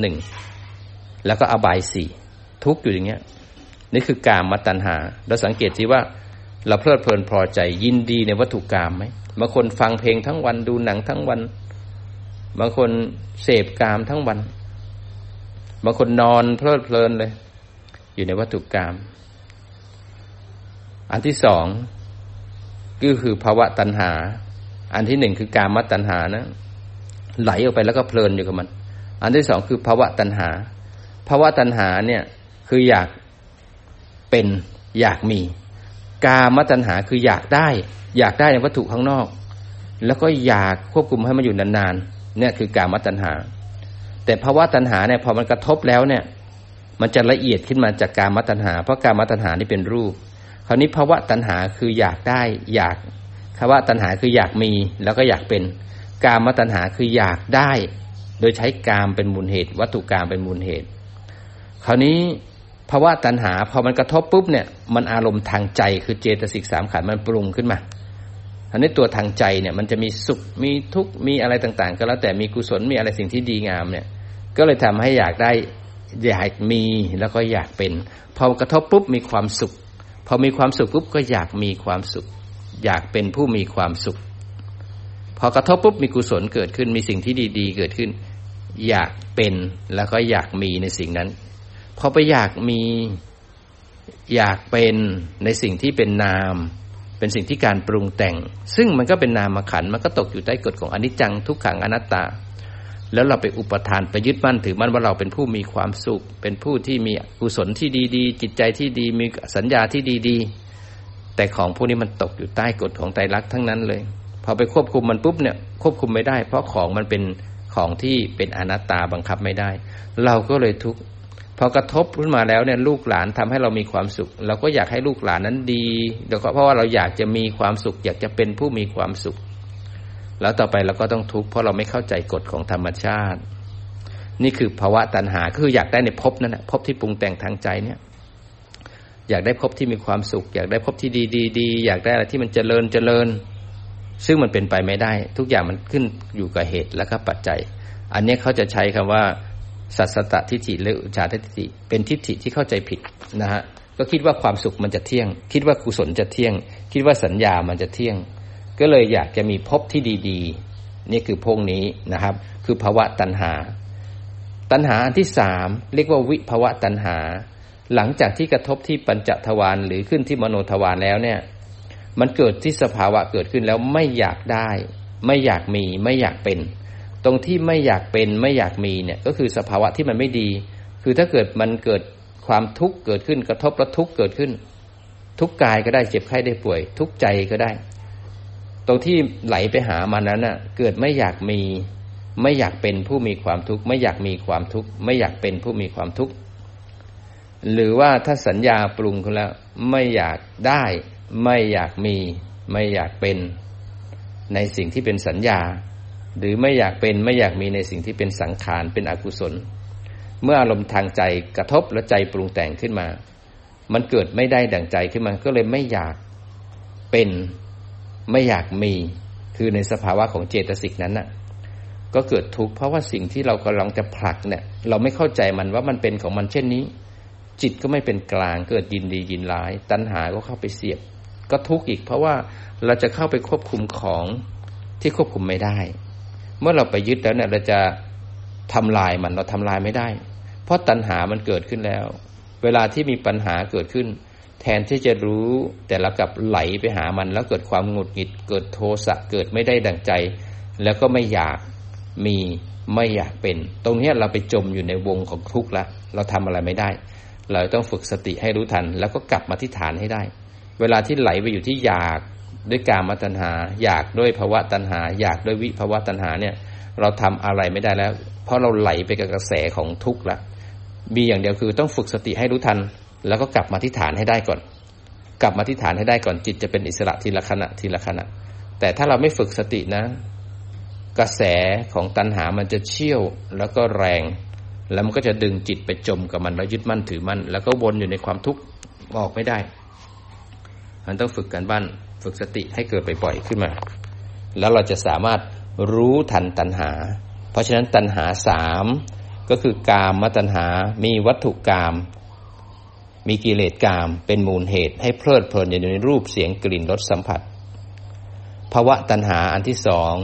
1แล้วก็อบาย4ทุกข์อยู่อย่างเงี้ยนี่คือกามตัณหาเราสังเกตสิว่าเราเพลิดเพลินพอใจยินดีในวัตถุกามไหมบางคนฟังเพลงทั้งวันดูหนังทั้งวันบางคนเสพกามทั้งวันบางคนนอนเพลิดเพลินเลยอยู่ในวัตถุกามอันที่สองก็คือภวะตัณหาอันที่หนึ่งคือกามตัณหานะไหลออกไปแล้วก็เพลินอยู่กับมันอันที่สองคือภวะตัณหาภวะตัณหาเนี่ยคืออยากเป็นอยากมีกามตัณหาคืออยากได้ในวัตถุข้างนอกแล้วก็อยากควบคุมให้มันอยู่นานๆเนี่ยคือกามตัณหาแต่ภวะตัณหาเนี่ยพอมันกระทบแล้วเนี่ยมันจะละเอียดขึ้นมาจากกามตัณหาเพราะกามตัณหานี่เป็นรูปคราวนี้ภวะตัณหาคืออยากได้อยากภวะตัณหาคืออยากมีแล้วก็อยากเป็นกามตัณหาคืออยากได้โดยใช้กามเป็นมูลเหตุวัตถุกามเป็นมูลเหตุคราวนี้ภวะตัณหาพอมันกระทบปุ๊บเนี่ยมันอารมณ์ทางใจคือเจตสิก3ขันธ์มันปรุงขึ้นมาอันนี้ตัวทางใจเนี่ยมันจะมีสุขมีทุกข์มีอะไรต่างๆก็แล้วแต่มีกุศลมีอะไรสิ่งที่ดีงามเนี่ยก็เลยทำให้อยากได้อยากมีแล้วก็อยากเป็นพอกระทบปุ๊บมีความสุขพอมีความสุขปุ๊บก็อยากมีความสุขอยากเป็นผู้มีความสุขพอกระทบปุ๊บมีกุศลเกิดขึ้นมีสิ่งที่ดีๆเกิดขึ้นอยากเป็นแล้วก็อยากมีในสิ่งนั้นพอไปอยากมีอยากเป็นในสิ่งที่เป็นนามเป็นสิ่งที่การปรุงแต่งซึ่งมันก็เป็นนามขันธ์มันก็ตกอยู่ใต้กฎของอนิจจังทุกขังอนัตตาแล้วเราไปอุปทานไปยึดมั่นถือมั่นว่าเราเป็นผู้มีความสุขเป็นผู้ที่มีกุศลที่ดีๆจิตใจที่ดีมีสัญญาที่ดีๆแต่ของพวกนี้มันตกอยู่ใต้กฎของไตรลักษณ์ทั้งนั้นเลยพอไปควบคุมมันปุ๊บเนี่ยควบคุมไม่ได้เพราะของมันเป็นของที่เป็นอนัตตาบังคับไม่ได้เราก็เลยทุกข์พอกระทบขึ้นมาแล้วเนี่ยลูกหลานทำให้เรามีความสุขเราก็อยากให้ลูกหลานนั้นดีแล้วก็เพราะว่าเราอยากจะมีความสุขอยากจะเป็นผู้มีความสุขแล้วต่อไปเราก็ต้องทุกข์เพราะเราไม่เข้าใจกฎของธรรมชาตินี่คือภาวะตัณหาคืออยากได้ในภพนั้นนะภพที่ปรุงแต่งทางใจเนี่ยอยากได้ภพที่มีความสุขอยากได้ภพที่ดีอยากได้อะไรที่มันเจริญซึ่งมันเป็นไปไม่ได้ทุกอย่างมันขึ้นอยู่กับเหตุและก็ปัจจัยอันนี้เขาจะใช้คำว่าสัสสตทิฏฐิหรืออุจฉาทิฏฐิเป็นทิฏฐิที่เข้าใจผิดนะฮะก็คิดว่าความสุขมันจะเที่ยงคิดว่ากุศลจะเที่ยงคิดว่าสัญญามันจะเที่ยงก็เลยอยากจะมีภพที่ดีๆนี่คือพวกนี้นะครับคือภวะตัณหาตัณหาอันที่3เรียกว่าวิภวะตัณหาหลังจากที่กระทบที่ปัญจทวารหรือขึ้นที่มโนทวารแล้วเนี่ยมันเกิดที่สภาวะเกิดขึ้นแล้วไม่อยากได้ไม่อยากมีไม่อยากเป็นตรงที่ไม่อยากเป็นไม่อยากมีเนี่ยก็คือสภาวะที่มันไม่ดีคือถ้าเกิดมันเกิดความทุกข์เกิดขึ้นกระทบแล้วทุกข์เกิดขึ้นทุกข์กายก็ได้เจ็บไข้ได้ป่วยทุกข์ใจก็ได้ตรงที่ไหลไปหามันนั้นน่ะเกิดไม่อยากมีไม่อยากเป็นผู้มีความทุกข์ไม่อยากมีความทุกข์ไม่อยากเป็นผู้มีความทุกข์หรือว่าถ้าสัญญาปรุงขึ้นแล้วไม่อยากได้ไม่อยากมีไม่อยากเป็นในสิ่งที่เป็นสัญญาหรือไม่อยากเป็นไม่อยากมีในสิ่งที่เป็นสังขารเป็นอกุศลเมื่ออารมณ์ทางใจกระทบและใจปรุงแต่งขึ้นมามันเกิดไม่ได้ดั่งใจขึ้นมาก็เลยไม่อยากเป็นไม่อยากมีคือในสภาวะของเจตสิกนั้นน่ะก็เกิดทุกข์เพราะว่าสิ่งที่เรากำลังจะผลักเนี่ยเราไม่เข้าใจมันว่ามันเป็นของมันเช่นนี้จิตก็ไม่เป็นกลางเกิดยินดียินร้ายตัณหาก็เข้าไปเสียบก็ทุกข์อีกเพราะว่าเราจะเข้าไปควบคุมของที่ควบคุมไม่ได้เมื่อเราไปยึดแล้วเนี่ยเราจะทำลายมันเราทำลายไม่ได้เพราะตัณหามันเกิดขึ้นแล้วเวลาที่มีปัญหาเกิดขึ้นแทนที่จะรู้แต่ละกับไหลไปหามันแล้วเกิดความหงุดหงิดเกิดโทสะเกิดไม่ได้ดั่งใจแล้วก็ไม่อยากมีไม่อยากเป็นตรงนี้เราไปจมอยู่ในวงของทุกข์แล้วเราทำอะไรไม่ได้เราต้องฝึกสติให้รู้ทันแล้วก็กลับมาที่ฐานให้ได้เวลาที่ไหลไปอยู่ที่อยากด้วยกามตัณหาอยากด้วยภวตัณหาอยากด้วยวิภวตัณหาเนี่ยเราทำอะไรไม่ได้แล้วเพราะเราไหลไปกับกระแสของทุกข์แล้วมีอย่างเดียวคือต้องฝึกสติให้รู้ทันแล้วก็กลับมาที่ฐานให้ได้ก่อนกลับมาที่ฐานให้ได้ก่อนจิตจะเป็นอิสระทีละขณะทีละขณะแต่ถ้าเราไม่ฝึกสตินะกระแสของตัณหามันจะเชี่ยวแล้วก็แรงแล้วมันก็จะดึงจิตไปจมกับมันแล้วยึดมั่นถือมั่นแล้วก็วนอยู่ในความทุกข์ออกไม่ได้มันต้องฝึกกันบ้านฝึกสติให้เกิดบ่อยๆขึ้นมาแล้วเราจะสามารถรู้ทันตัณหาเพราะฉะนั้นตัณหา3ก็คือกามตัณหามีวัตถุกามมีกิเลสกามเป็นมูลเหตุให้เพลิดเพลินอยู่ในรูปเสียงกลิ่นรสสัมผัสภวตัณหาอันที่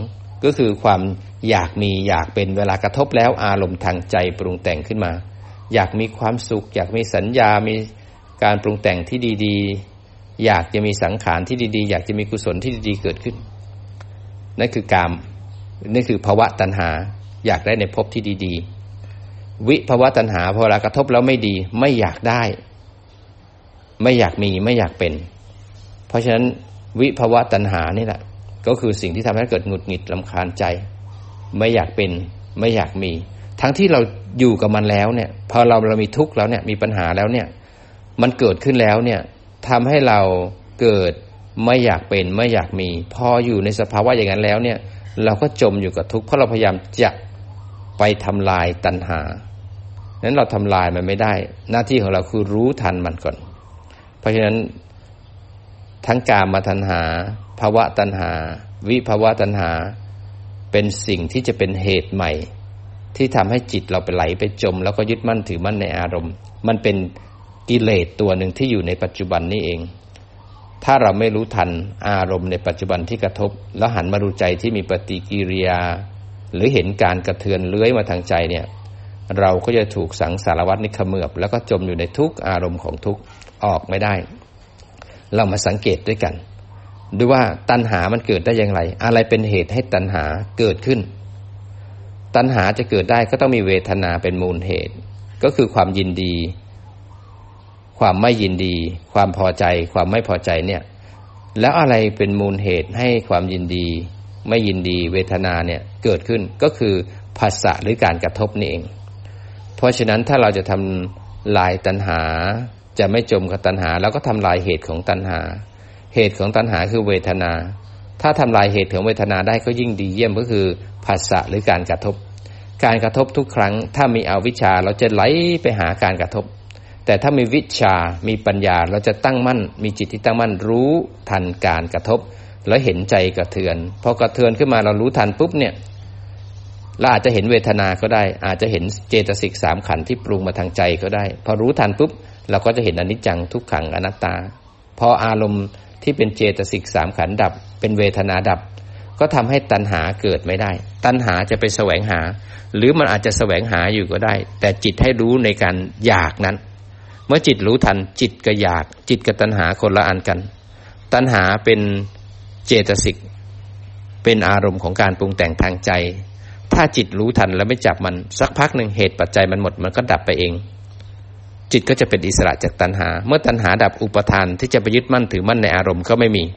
2ก็คือความอยากมีอยากเป็นเวลากระทบแล้วอารมณ์ทางใจปรุงแต่งขึ้นมาอยากมีความสุขอยากมีสัญญามีการปรุงแต่งที่ดีๆอยากจะมีสังขารที่ดีๆอยากจะมีกุศลที่ดีๆเกิดขึ้นนั่นคือกามนี่คือภวตัณหาอยากได้ในภพที่ดีๆวิภวตัณหาพอเวลากระทบแล้วไม่ดีไม่อยากได้ไม่อยากมีไม่อยากเป็นเพราะฉะนั้นวิภวตัณหานี่แหละก็คือสิ่งที่ทำให้เกิดหงุดหงิดรำคาญใจไม่อยากเป็นไม่อยากมีทั้งที่เราอยู่กับมันแล้วเนี่ยพอเรามีทุกข์แล้วเนี่ยมีปัญหาแล้วเนี่ยมันเกิดขึ้นแล้วเนี่ยทำให้เราเกิดไม่อยากเป็นไม่อยากมีพออยู่ในสภาวะอย่างนั้นแล้วเนี่ยเราก็จมอยู่กับทุกข์เพราะเราพยายามจะไปทำลายตัณหานั้นเราทำลายมันไม่ได้หน้าที่ของเราคือรู้ทันมันก่อนเพราะฉะนั้นทั้งกามตัณหาภวตัณหาวิภวตัณหาเป็นสิ่งที่จะเป็นเหตุใหม่ที่ทำให้จิตเราไปไหลไปจมแล้วก็ยึดมั่นถือมั่นในอารมณ์มันเป็นกิเลสตัวหนึ่งที่อยู่ในปัจจุบันนี้เองถ้าเราไม่รู้ทันอารมณ์ในปัจจุบันที่กระทบแล้วหันมาดูใจที่มีปฏิกิริยาหรือเห็นการกระเทือนเลื้อยมาทางใจเนี่ยเราก็จะถูกสังสารวัฏนี้เขมือบแล้วก็จมอยู่ในทุกอารมณ์ของทุกออกไม่ได้เรามาสังเกตด้วยกันดูว่าตัณหามันเกิดได้อย่างไรอะไรเป็นเหตุให้ตัณหาเกิดขึ้นตัณหาจะเกิดได้ก็ต้องมีเวทนาเป็นมูลเหตุก็คือความยินดีความไม่ยินดีความพอใจความไม่พอใจเนี่ยแล้วอะไรเป็นมูลเหตุให้ความยินดีไม่ยินดีเวทนาเนี่ยเกิดขึ้นก็คือภาษาหรือการกระทบนี่เองเพราะฉะนั้นถ้าเราจะทำลายตัณหาจะไม่จมกับตัณหาแล้วก็ทำลายเหตุของตัณหาเหตุของตัณหาคือเวทนาถ้าทำลายเหตุของเวทนาได้ก็ยิ่งดีเยี่ยมก็คือภาษาหรือการกระทบการกระทบทุกครั้งถ้ามีอวิชชาเราจะไหลไปหาการกระทบแต่ถ้ามีวิชชามีปัญญาเราจะตั้งมั่นมีจิตที่ตั้งมั่นรู้ทันการกระทบแล้วเห็นใจกระเทือนพอกระเทือนขึ้นมาเรารู้ทันปุ๊บเนี่ยเราอาจจะเห็นเวทนาก็ได้อาจจะเห็นเจตสิก3ขันธ์ที่ปรุงมาทางใจก็ได้พอรู้ทันปุ๊บเราก็จะเห็นอนิจจังทุกขังอนัตตาพออารมณ์ที่เป็นเจตสิก3ขันธ์ดับเป็นเวทนาดับก็ทำให้ตัณหาเกิดไม่ได้ตัณหาจะไปแสวงหาหรือมันอาจจะแสวงหาอยู่ก็ได้แต่จิตให้รู้ในการอยากนั้นเมื่อจิตรู้ทันจิตก็อยากจิตกับตัณหาคนละอันกันตัณหาเป็นเจตสิกเป็นอารมณ์ของการปรุงแต่งทางใจถ้าจิตรู้ทันแล้วไม่จับมันสักพักหนึ่งเหตุปัจจัยมันหมดมันก็ดับไปเองจิตก็จะเป็นอิสระจากตัณหาเมื่อตัณหาดับอุปทานที่จะไปยึดมั่นถือมั่นในอารมณ์ก็ไม่มี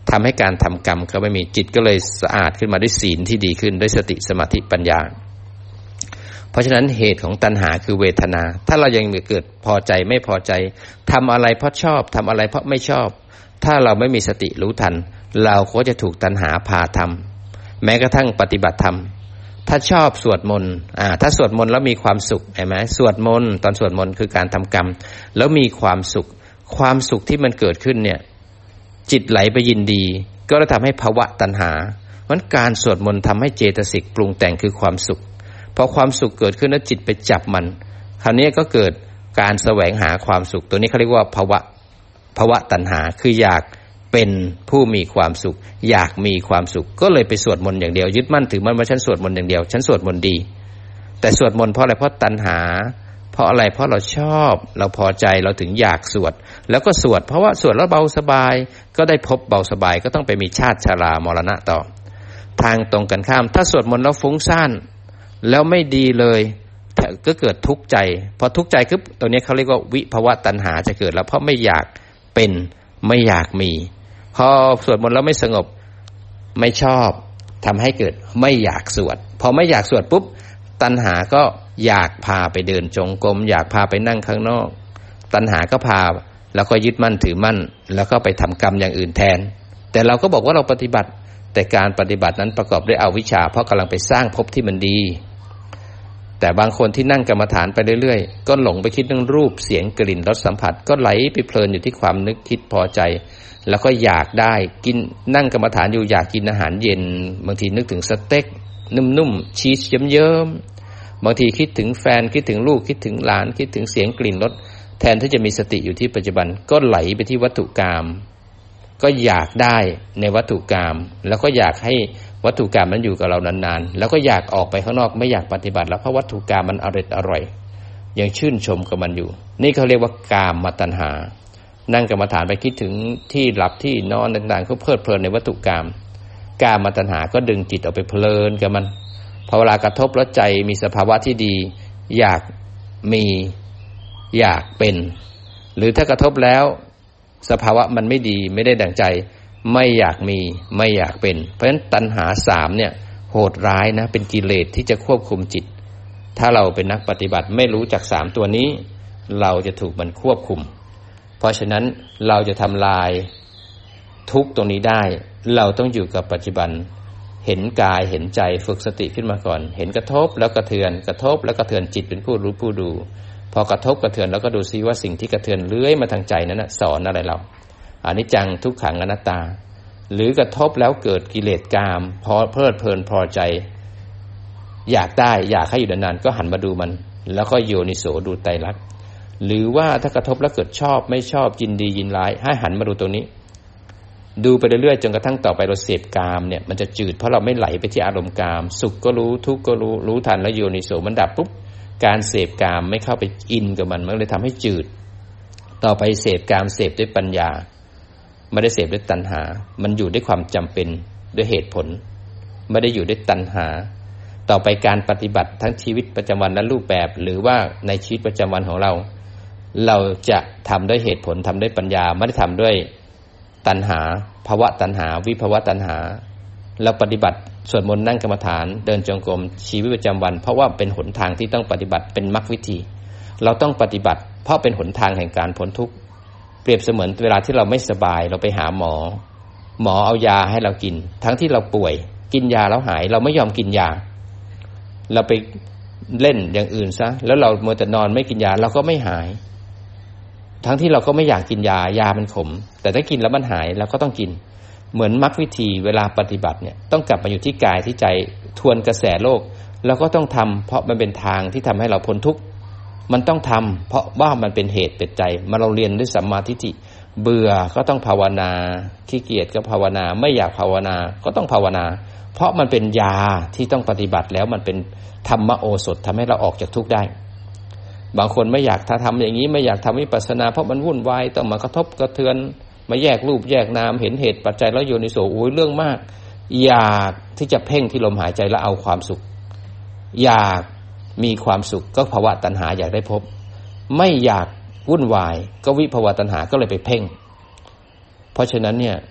ทำให้การทำกรรมเขาไม่มีจิตก็เลยสะอาดขึ้นมาด้วยศีลที่ดีขึ้นด้วยสติสมาธิปัญญาเพราะฉะนั้นเหตุของตัณหาคือเวทนาถ้าเรายังเกิดพอใจไม่พอใจทำอะไรเพราะชอบทำอะไรเพราะไม่ชอบถ้าเราไม่มีสติรู้ทันเราก็จะถูกตัณหาพาทำแม้กระทั่งปฏิบัติธรรมถ้าชอบสวดมนต์ถ้าสวดมนต์แล้วมีความสุขเห็นไหมสวดมนต์ตอนสวดมนต์คือการทำกรรมแล้วมีความสุขความสุขที่มันเกิดขึ้นเนี่ยจิตไหลไปยินดีก็จะทำให้ภวะตัณหาเพราะการสวดมนต์ทำให้เจตสิกปรุงแต่งคือความสุขพอความสุขเกิดขึ้นแล้วจิตไปจับมันคราวนี้ก็เกิดการแสวงหาความสุขตัวนี้เขาเรียกว่าภวะตัณหาคืออยากเป็นผู้มีความสุขอยากมีความสุขก็เลยไปสวดมนต์อย่างเดียวยึดมั่นถือมั่นว่าฉันสวดมนต์อย่างเดียวฉันสวดมนต์ดีแต่สวดมนต์เพราะอะไรเพราะตัณหาเพราะอะไรเพราะเราชอบเราพอใจเราถึงอยากสวดแล้วก็สวดเพราะว่าสวดแล้วเบาสบายก็ได้พบเบาสบายก็ต้องไปมีชาติชรามรณะต่อทางตรงกันข้ามถ้าสวดมนต์แล้วฟุ้งซ่านแล้วไม่ดีเลยก็เกิดทุกข์ใจพอทุกข์ใจคือตัวนี้เขาเรียกว่าวิภวะตัณหาจะเกิดแล้วเพราะไม่อยากเป็นไม่อยากมีพอสวดมนต์แล้วไม่สงบไม่ชอบทำให้เกิดไม่อยากสวดพอไม่อยากสวดปุ๊บตัณหาก็อยากพาไปเดินจงกรมอยากพาไปนั่งข้างนอกตัณหาก็พาแล้วก็ยึดมั่นถือมั่นแล้วก็ไปทำกรรมอย่างอื่นแทนแต่เราก็บอกว่าเราปฏิบัติแต่การปฏิบัตินั้นประกอบด้วยอวิชชาเพราะกำลังไปสร้างภพที่มันดีแต่บางคนที่นั่งกรรมฐานไปเรื่อยๆก็หลงไปคิดเรื่องรูปเสียงกลิ่นรสสัมผัสก็ไหลไปเพลินอยู่ที่ความนึกคิดพอใจแล้วก็อยากได้กินนั่งกรรมฐานอยู่อยากกินอาหารเย็นบางทีนึกถึงสเต็กนุ่มๆชีสเยิ้มๆบางทีคิดถึงแฟนคิดถึงลูกคิดถึงหลานคิดถึงเสียงกลิ่นรสแทนที่จะมีสติอยู่ที่ปัจจุบันก็ไหลไปที่วัตถุกรรมก็อยากได้ในวัตถุกรรมแล้วก็อยากให้วัตถุกรรมนั้นอยู่กับเรานานๆแล้วก็อยากออกไปข้างนอกไม่อยากปฏิบัติแล้วเพราะวัตถุกรรมมันอร่อยยังชื่นชมกับมันอยู่นี่เขาเรียกว่ากามตัณหานั่งกรรมฐานไปคิดถึงที่หลับที่นอนต่างๆก็เพลิดเพลินในวัตถุกรรมกามตัณหาก็ดึงจิตออกไปเพลินกับมันพอเวลากระทบแล้วใจมีสภาวะที่ดีอยากมีอยากเป็นหรือถ้ากระทบแล้วสภาวะมันไม่ดีไม่ได้ดั่งใจไม่อยากมีไม่อยากเป็นเพราะฉะนั้นตัณหา3เนี่ยโหดร้ายนะเป็นกิเลสที่จะควบคุมจิตถ้าเราเป็นนักปฏิบัติไม่รู้จัก3ตัวนี้เราจะถูกมันควบคุมเพราะฉะนั้นเราจะทำลายทุกตรงนี้ได้เราต้องอยู่กับปัจจุบันเห็นกายเห็นใจฝึกสติขึ้นมาก่อนเห็นกระทบแล้วกระเทือนกระทบแล้วกระเทือนจิตเป็นผู้รู้ผู้ดูพอกระทบกระเทือนแล้วก็ดูซิว่าสิ่งที่กระเทือนเลื้อยมาทางใจนั้นนะสอนอะไรเราอนิจจังทุกขังอนัตตาหรือกระทบแล้วเกิดกิเลสกามพอเพลิดเพลินพอใจอยากได้อยากให้อยู่นานๆก็หันมาดูมันแล้วก็โยนิโสดูไตรลักษณ์หรือว่าถ้ากระทบแล้วเกิดชอบไม่ชอบยินดียินร้ายให้หันมาดูตรงนี้ดูไปเรื่อยๆจนกระทั่งต่อไปเราเสพกามเนี่ยมันจะจืดเพราะเราไม่ไหลไปที่อารมณ์กามสุขก็รู้ทุกข์ก็รู้ทันแล้วโยนิโสมันดับปุ๊บการเสพกามไม่เข้าไปอินกับมันเลยทำให้จืดต่อไปเสพกามเสพด้วยปัญญาไม่ได้เสพด้วยตัณหามันอยู่ด้วยความจำเป็นด้วยเหตุผลไม่ได้อยู่ด้วยตัณหาต่อไปการปฏิบัติทั้งชีวิตประจำวันและรูปแบบหรือว่าในชีวิตประจำวันของเราจะทำด้วยเหตุผลทำด้วยปัญญาไม่ได้ทำด้วยตัณหาภวะตัณหาวิภวะตัณหาเราปฏิบัติสวดมนต์นั่งกรรมฐานเดินจงกรมชีวิตประจำวันเพราะว่าเป็นหนทางที่ต้องปฏิบัติเป็นมรรควิธีเราต้องปฏิบัติเพราะเป็นหนทางแห่งการพ้นทุกข์เปรียบเสมือนเวลาที่เราไม่สบายเราไปหาหมอเอายาให้เรากินทั้งที่เราป่วยกินยาแล้วหายเราไม่ยอมกินยาเราไปเล่นอย่างอื่นซะแล้วเรามัวแต่นอนไม่กินยาเราก็ไม่หายทั้งที่เราก็ไม่อยากกินยามันขมแต่ถ้ากินแล้วมันหายเราก็ต้องกินเหมือนมรรควิธีเวลาปฏิบัติเนี่ยต้องกลับมาอยู่ที่กายที่ใจทวนกระแสโลกเราก็ต้องทำเพราะมันเป็นทางที่ทำให้เราพ้นทุกข์มันต้องทำเพราะว่ามันเป็นเหตุเป็นใจมาเราเรียนด้วยสัมมาทิฏฐิเบื่อก็ต้องภาวนาขี้เกียจก็ภาวนาไม่อยากภาวนาก็ต้องภาวนาเพราะมันเป็นยาที่ต้องปฏิบัติแล้วมันเป็นธรรมโอสถทำให้เราออกจากทุกข์ได้บางคนไม่อยากทำอย่างนี้ไม่อยากทำวิปัสสนาเพราะมันวุ่นวายต้องมากระทบกระเทือนมาแยกรูปแยกนามเห็นเหตุปัจจัยแล้วโยนิโสเรื่องมากอยากที่จะเพ่งที่ลมหายใจแล้วเอาความสุขอยากมีความสุขก็ภวะตัณหาอยากได้พบไม่อยากวุ่นวายก็วิภวะตัณหาก็เลยไปเพ่งเพราะฉะนั้นเนี่ย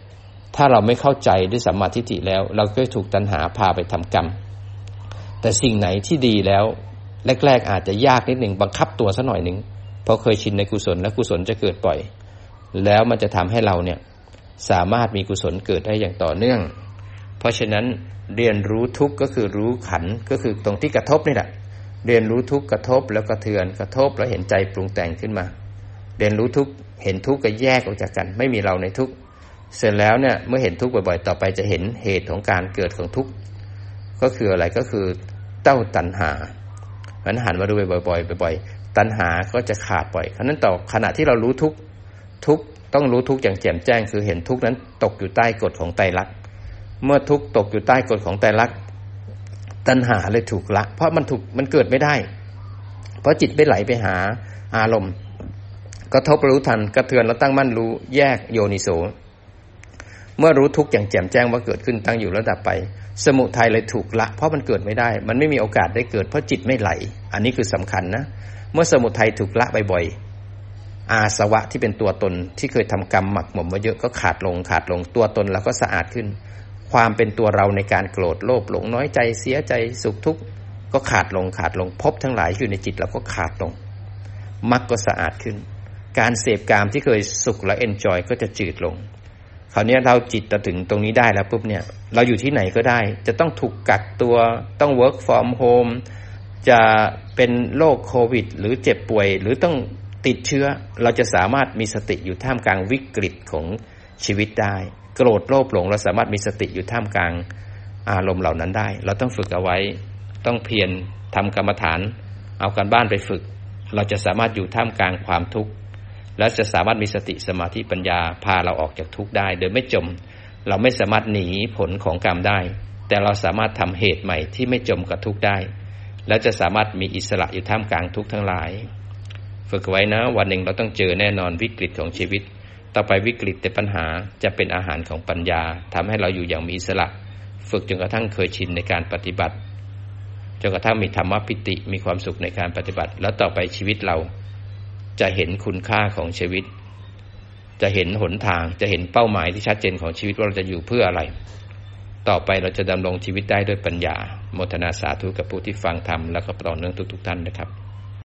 ถ้าเราไม่เข้าใจด้วยสัมมาทิฏฐิแล้วเราก็ถูกตัณหาพาไปทำกรรมแต่สิ่งไหนที่ดีแล้วแรกๆอาจจะยากนิดหนึ่งบังคับตัวซะหน่อยหนึ่งเพราะเคยชินในกุศลและกุศลจะเกิดบ่อยแล้วมันจะทำให้เราเนี่ยสามารถมีกุศลเกิดได้อย่างต่อเนื่องเพราะฉะนั้นเรียนรู้ทุกข์ก็คือรู้ขันธ์ก็คือตรงที่กระทบนี่แหละเรียนรู้ทุกข์กระทบแล้วกระเทือนกระทบแล้วเห็นใจปรุงแต่งขึ้นมาเรียนรู้ทุกข์เห็นทุกข์ก็แยกออกจากกันไม่มีเราในทุกข์เสร็จแล้วเนี่ยเมื่อเห็นทุกข์บ่อยๆต่อไปจะเห็นเหตุของการเกิดของทุกข์ก็คืออะไรก็คือเต้าตัณหามันหันมาดูบ่อยๆบ่อยๆตัณหาก็จะขาดบ่อยฉะนั้นต่อขณะที่เรารู้ทุกข์ต้องรู้ทุกข์อย่างแจ่มแจ้งคือเห็นทุกข์นั้นตกอยู่ใต้กฎของไตรลักษณ์เมื่อทุกข์ตกอยู่ใต้กฎของไตรลักษณ์ตัณหาเลยถูกละเพราะมันเกิดไม่ได้เพราะจิตไม่ไหลไปหาอารมณ์กระทบรู้ทันกระเทือนแล้วตั้งมั่นรู้แยกโยนิโสเมื่อรู้ทุกข์อย่างแจ่มแจ้งว่าเกิดขึ้นตั้งอยู่แล้วดับไปสมุทัยเลยถูกละเพราะมันเกิดไม่ได้มันไม่มีโอกาสได้เกิดเพราะจิตไม่ไหลอันนี้คือสำคัญนะเมื่อสมุทัยถูกละบ่อยๆอาสวะที่เป็นตัวตนที่เคยทำกรรมหมักหมมมาเยอะก็ขาดลงตัวตนแล้วก็สะอาดขึ้นความเป็นตัวเราในการโกรธโลภหลงน้อยใจเสียใจสุขทุกข์ก็ขาดลงภพทั้งหลายอยู่ในจิตเราก็ขาดลงมรรคก็สะอาดขึ้นการเสพกามที่เคยสุขและเอนจอยก็จะจืดลงคราวนี้เราจิตถึงตรงนี้ได้แล้วปุ๊บเนี่ยเราอยู่ที่ไหนก็ได้จะต้องถูกกักตัวต้อง work from home จะเป็นโรคโควิดหรือเจ็บป่วยหรือต้องติดเชื้อเราจะสามารถมีสติอยู่ท่ามกลางวิกฤตของชีวิตได้โกรธโลภหลงเราสามารถมีสติอยู่ท่ามกลางอารมณ์เหล่านั้นได้เราต้องฝึกเอาไว้ต้องเพียรทำกรรมฐานเอาการบ้านไปฝึกเราจะสามารถอยู่ท่ามกลางความทุกข์และจะสามารถมีสติสมาธิปัญญาพาเราออกจากทุกข์ได้โดยไม่จมเราไม่สามารถหนีผลของกรรมได้แต่เราสามารถทำเหตุใหม่ที่ไม่จมกับทุกข์ได้และจะสามารถมีอิสระอยู่ท่ามกลางทุกข์ทั้งหลายฝึกไว้นะวันหนึ่งเราต้องเจอแน่นอนวิกฤตของชีวิตต่อไปวิกฤตแต่ปัญหาจะเป็นอาหารของปัญญาทำให้เราอยู่อย่างมีอิสระฝึกจนกระทั่งเคยชินในการปฏิบัติจนกระทั่งมีธรรมปิติมีความสุขในการปฏิบัติแล้วต่อไปชีวิตเราจะเห็นคุณค่าของชีวิตจะเห็นหนทางจะเห็นเป้าหมายที่ชัดเจนของชีวิตว่าเราจะอยู่เพื่ออะไรต่อไปเราจะดำรงชีวิตได้ด้วยปัญญาโมทนาสาธุกับผู้ที่ฟังธรรมและก็ต่อเนื่องทุกๆท่านนะครับ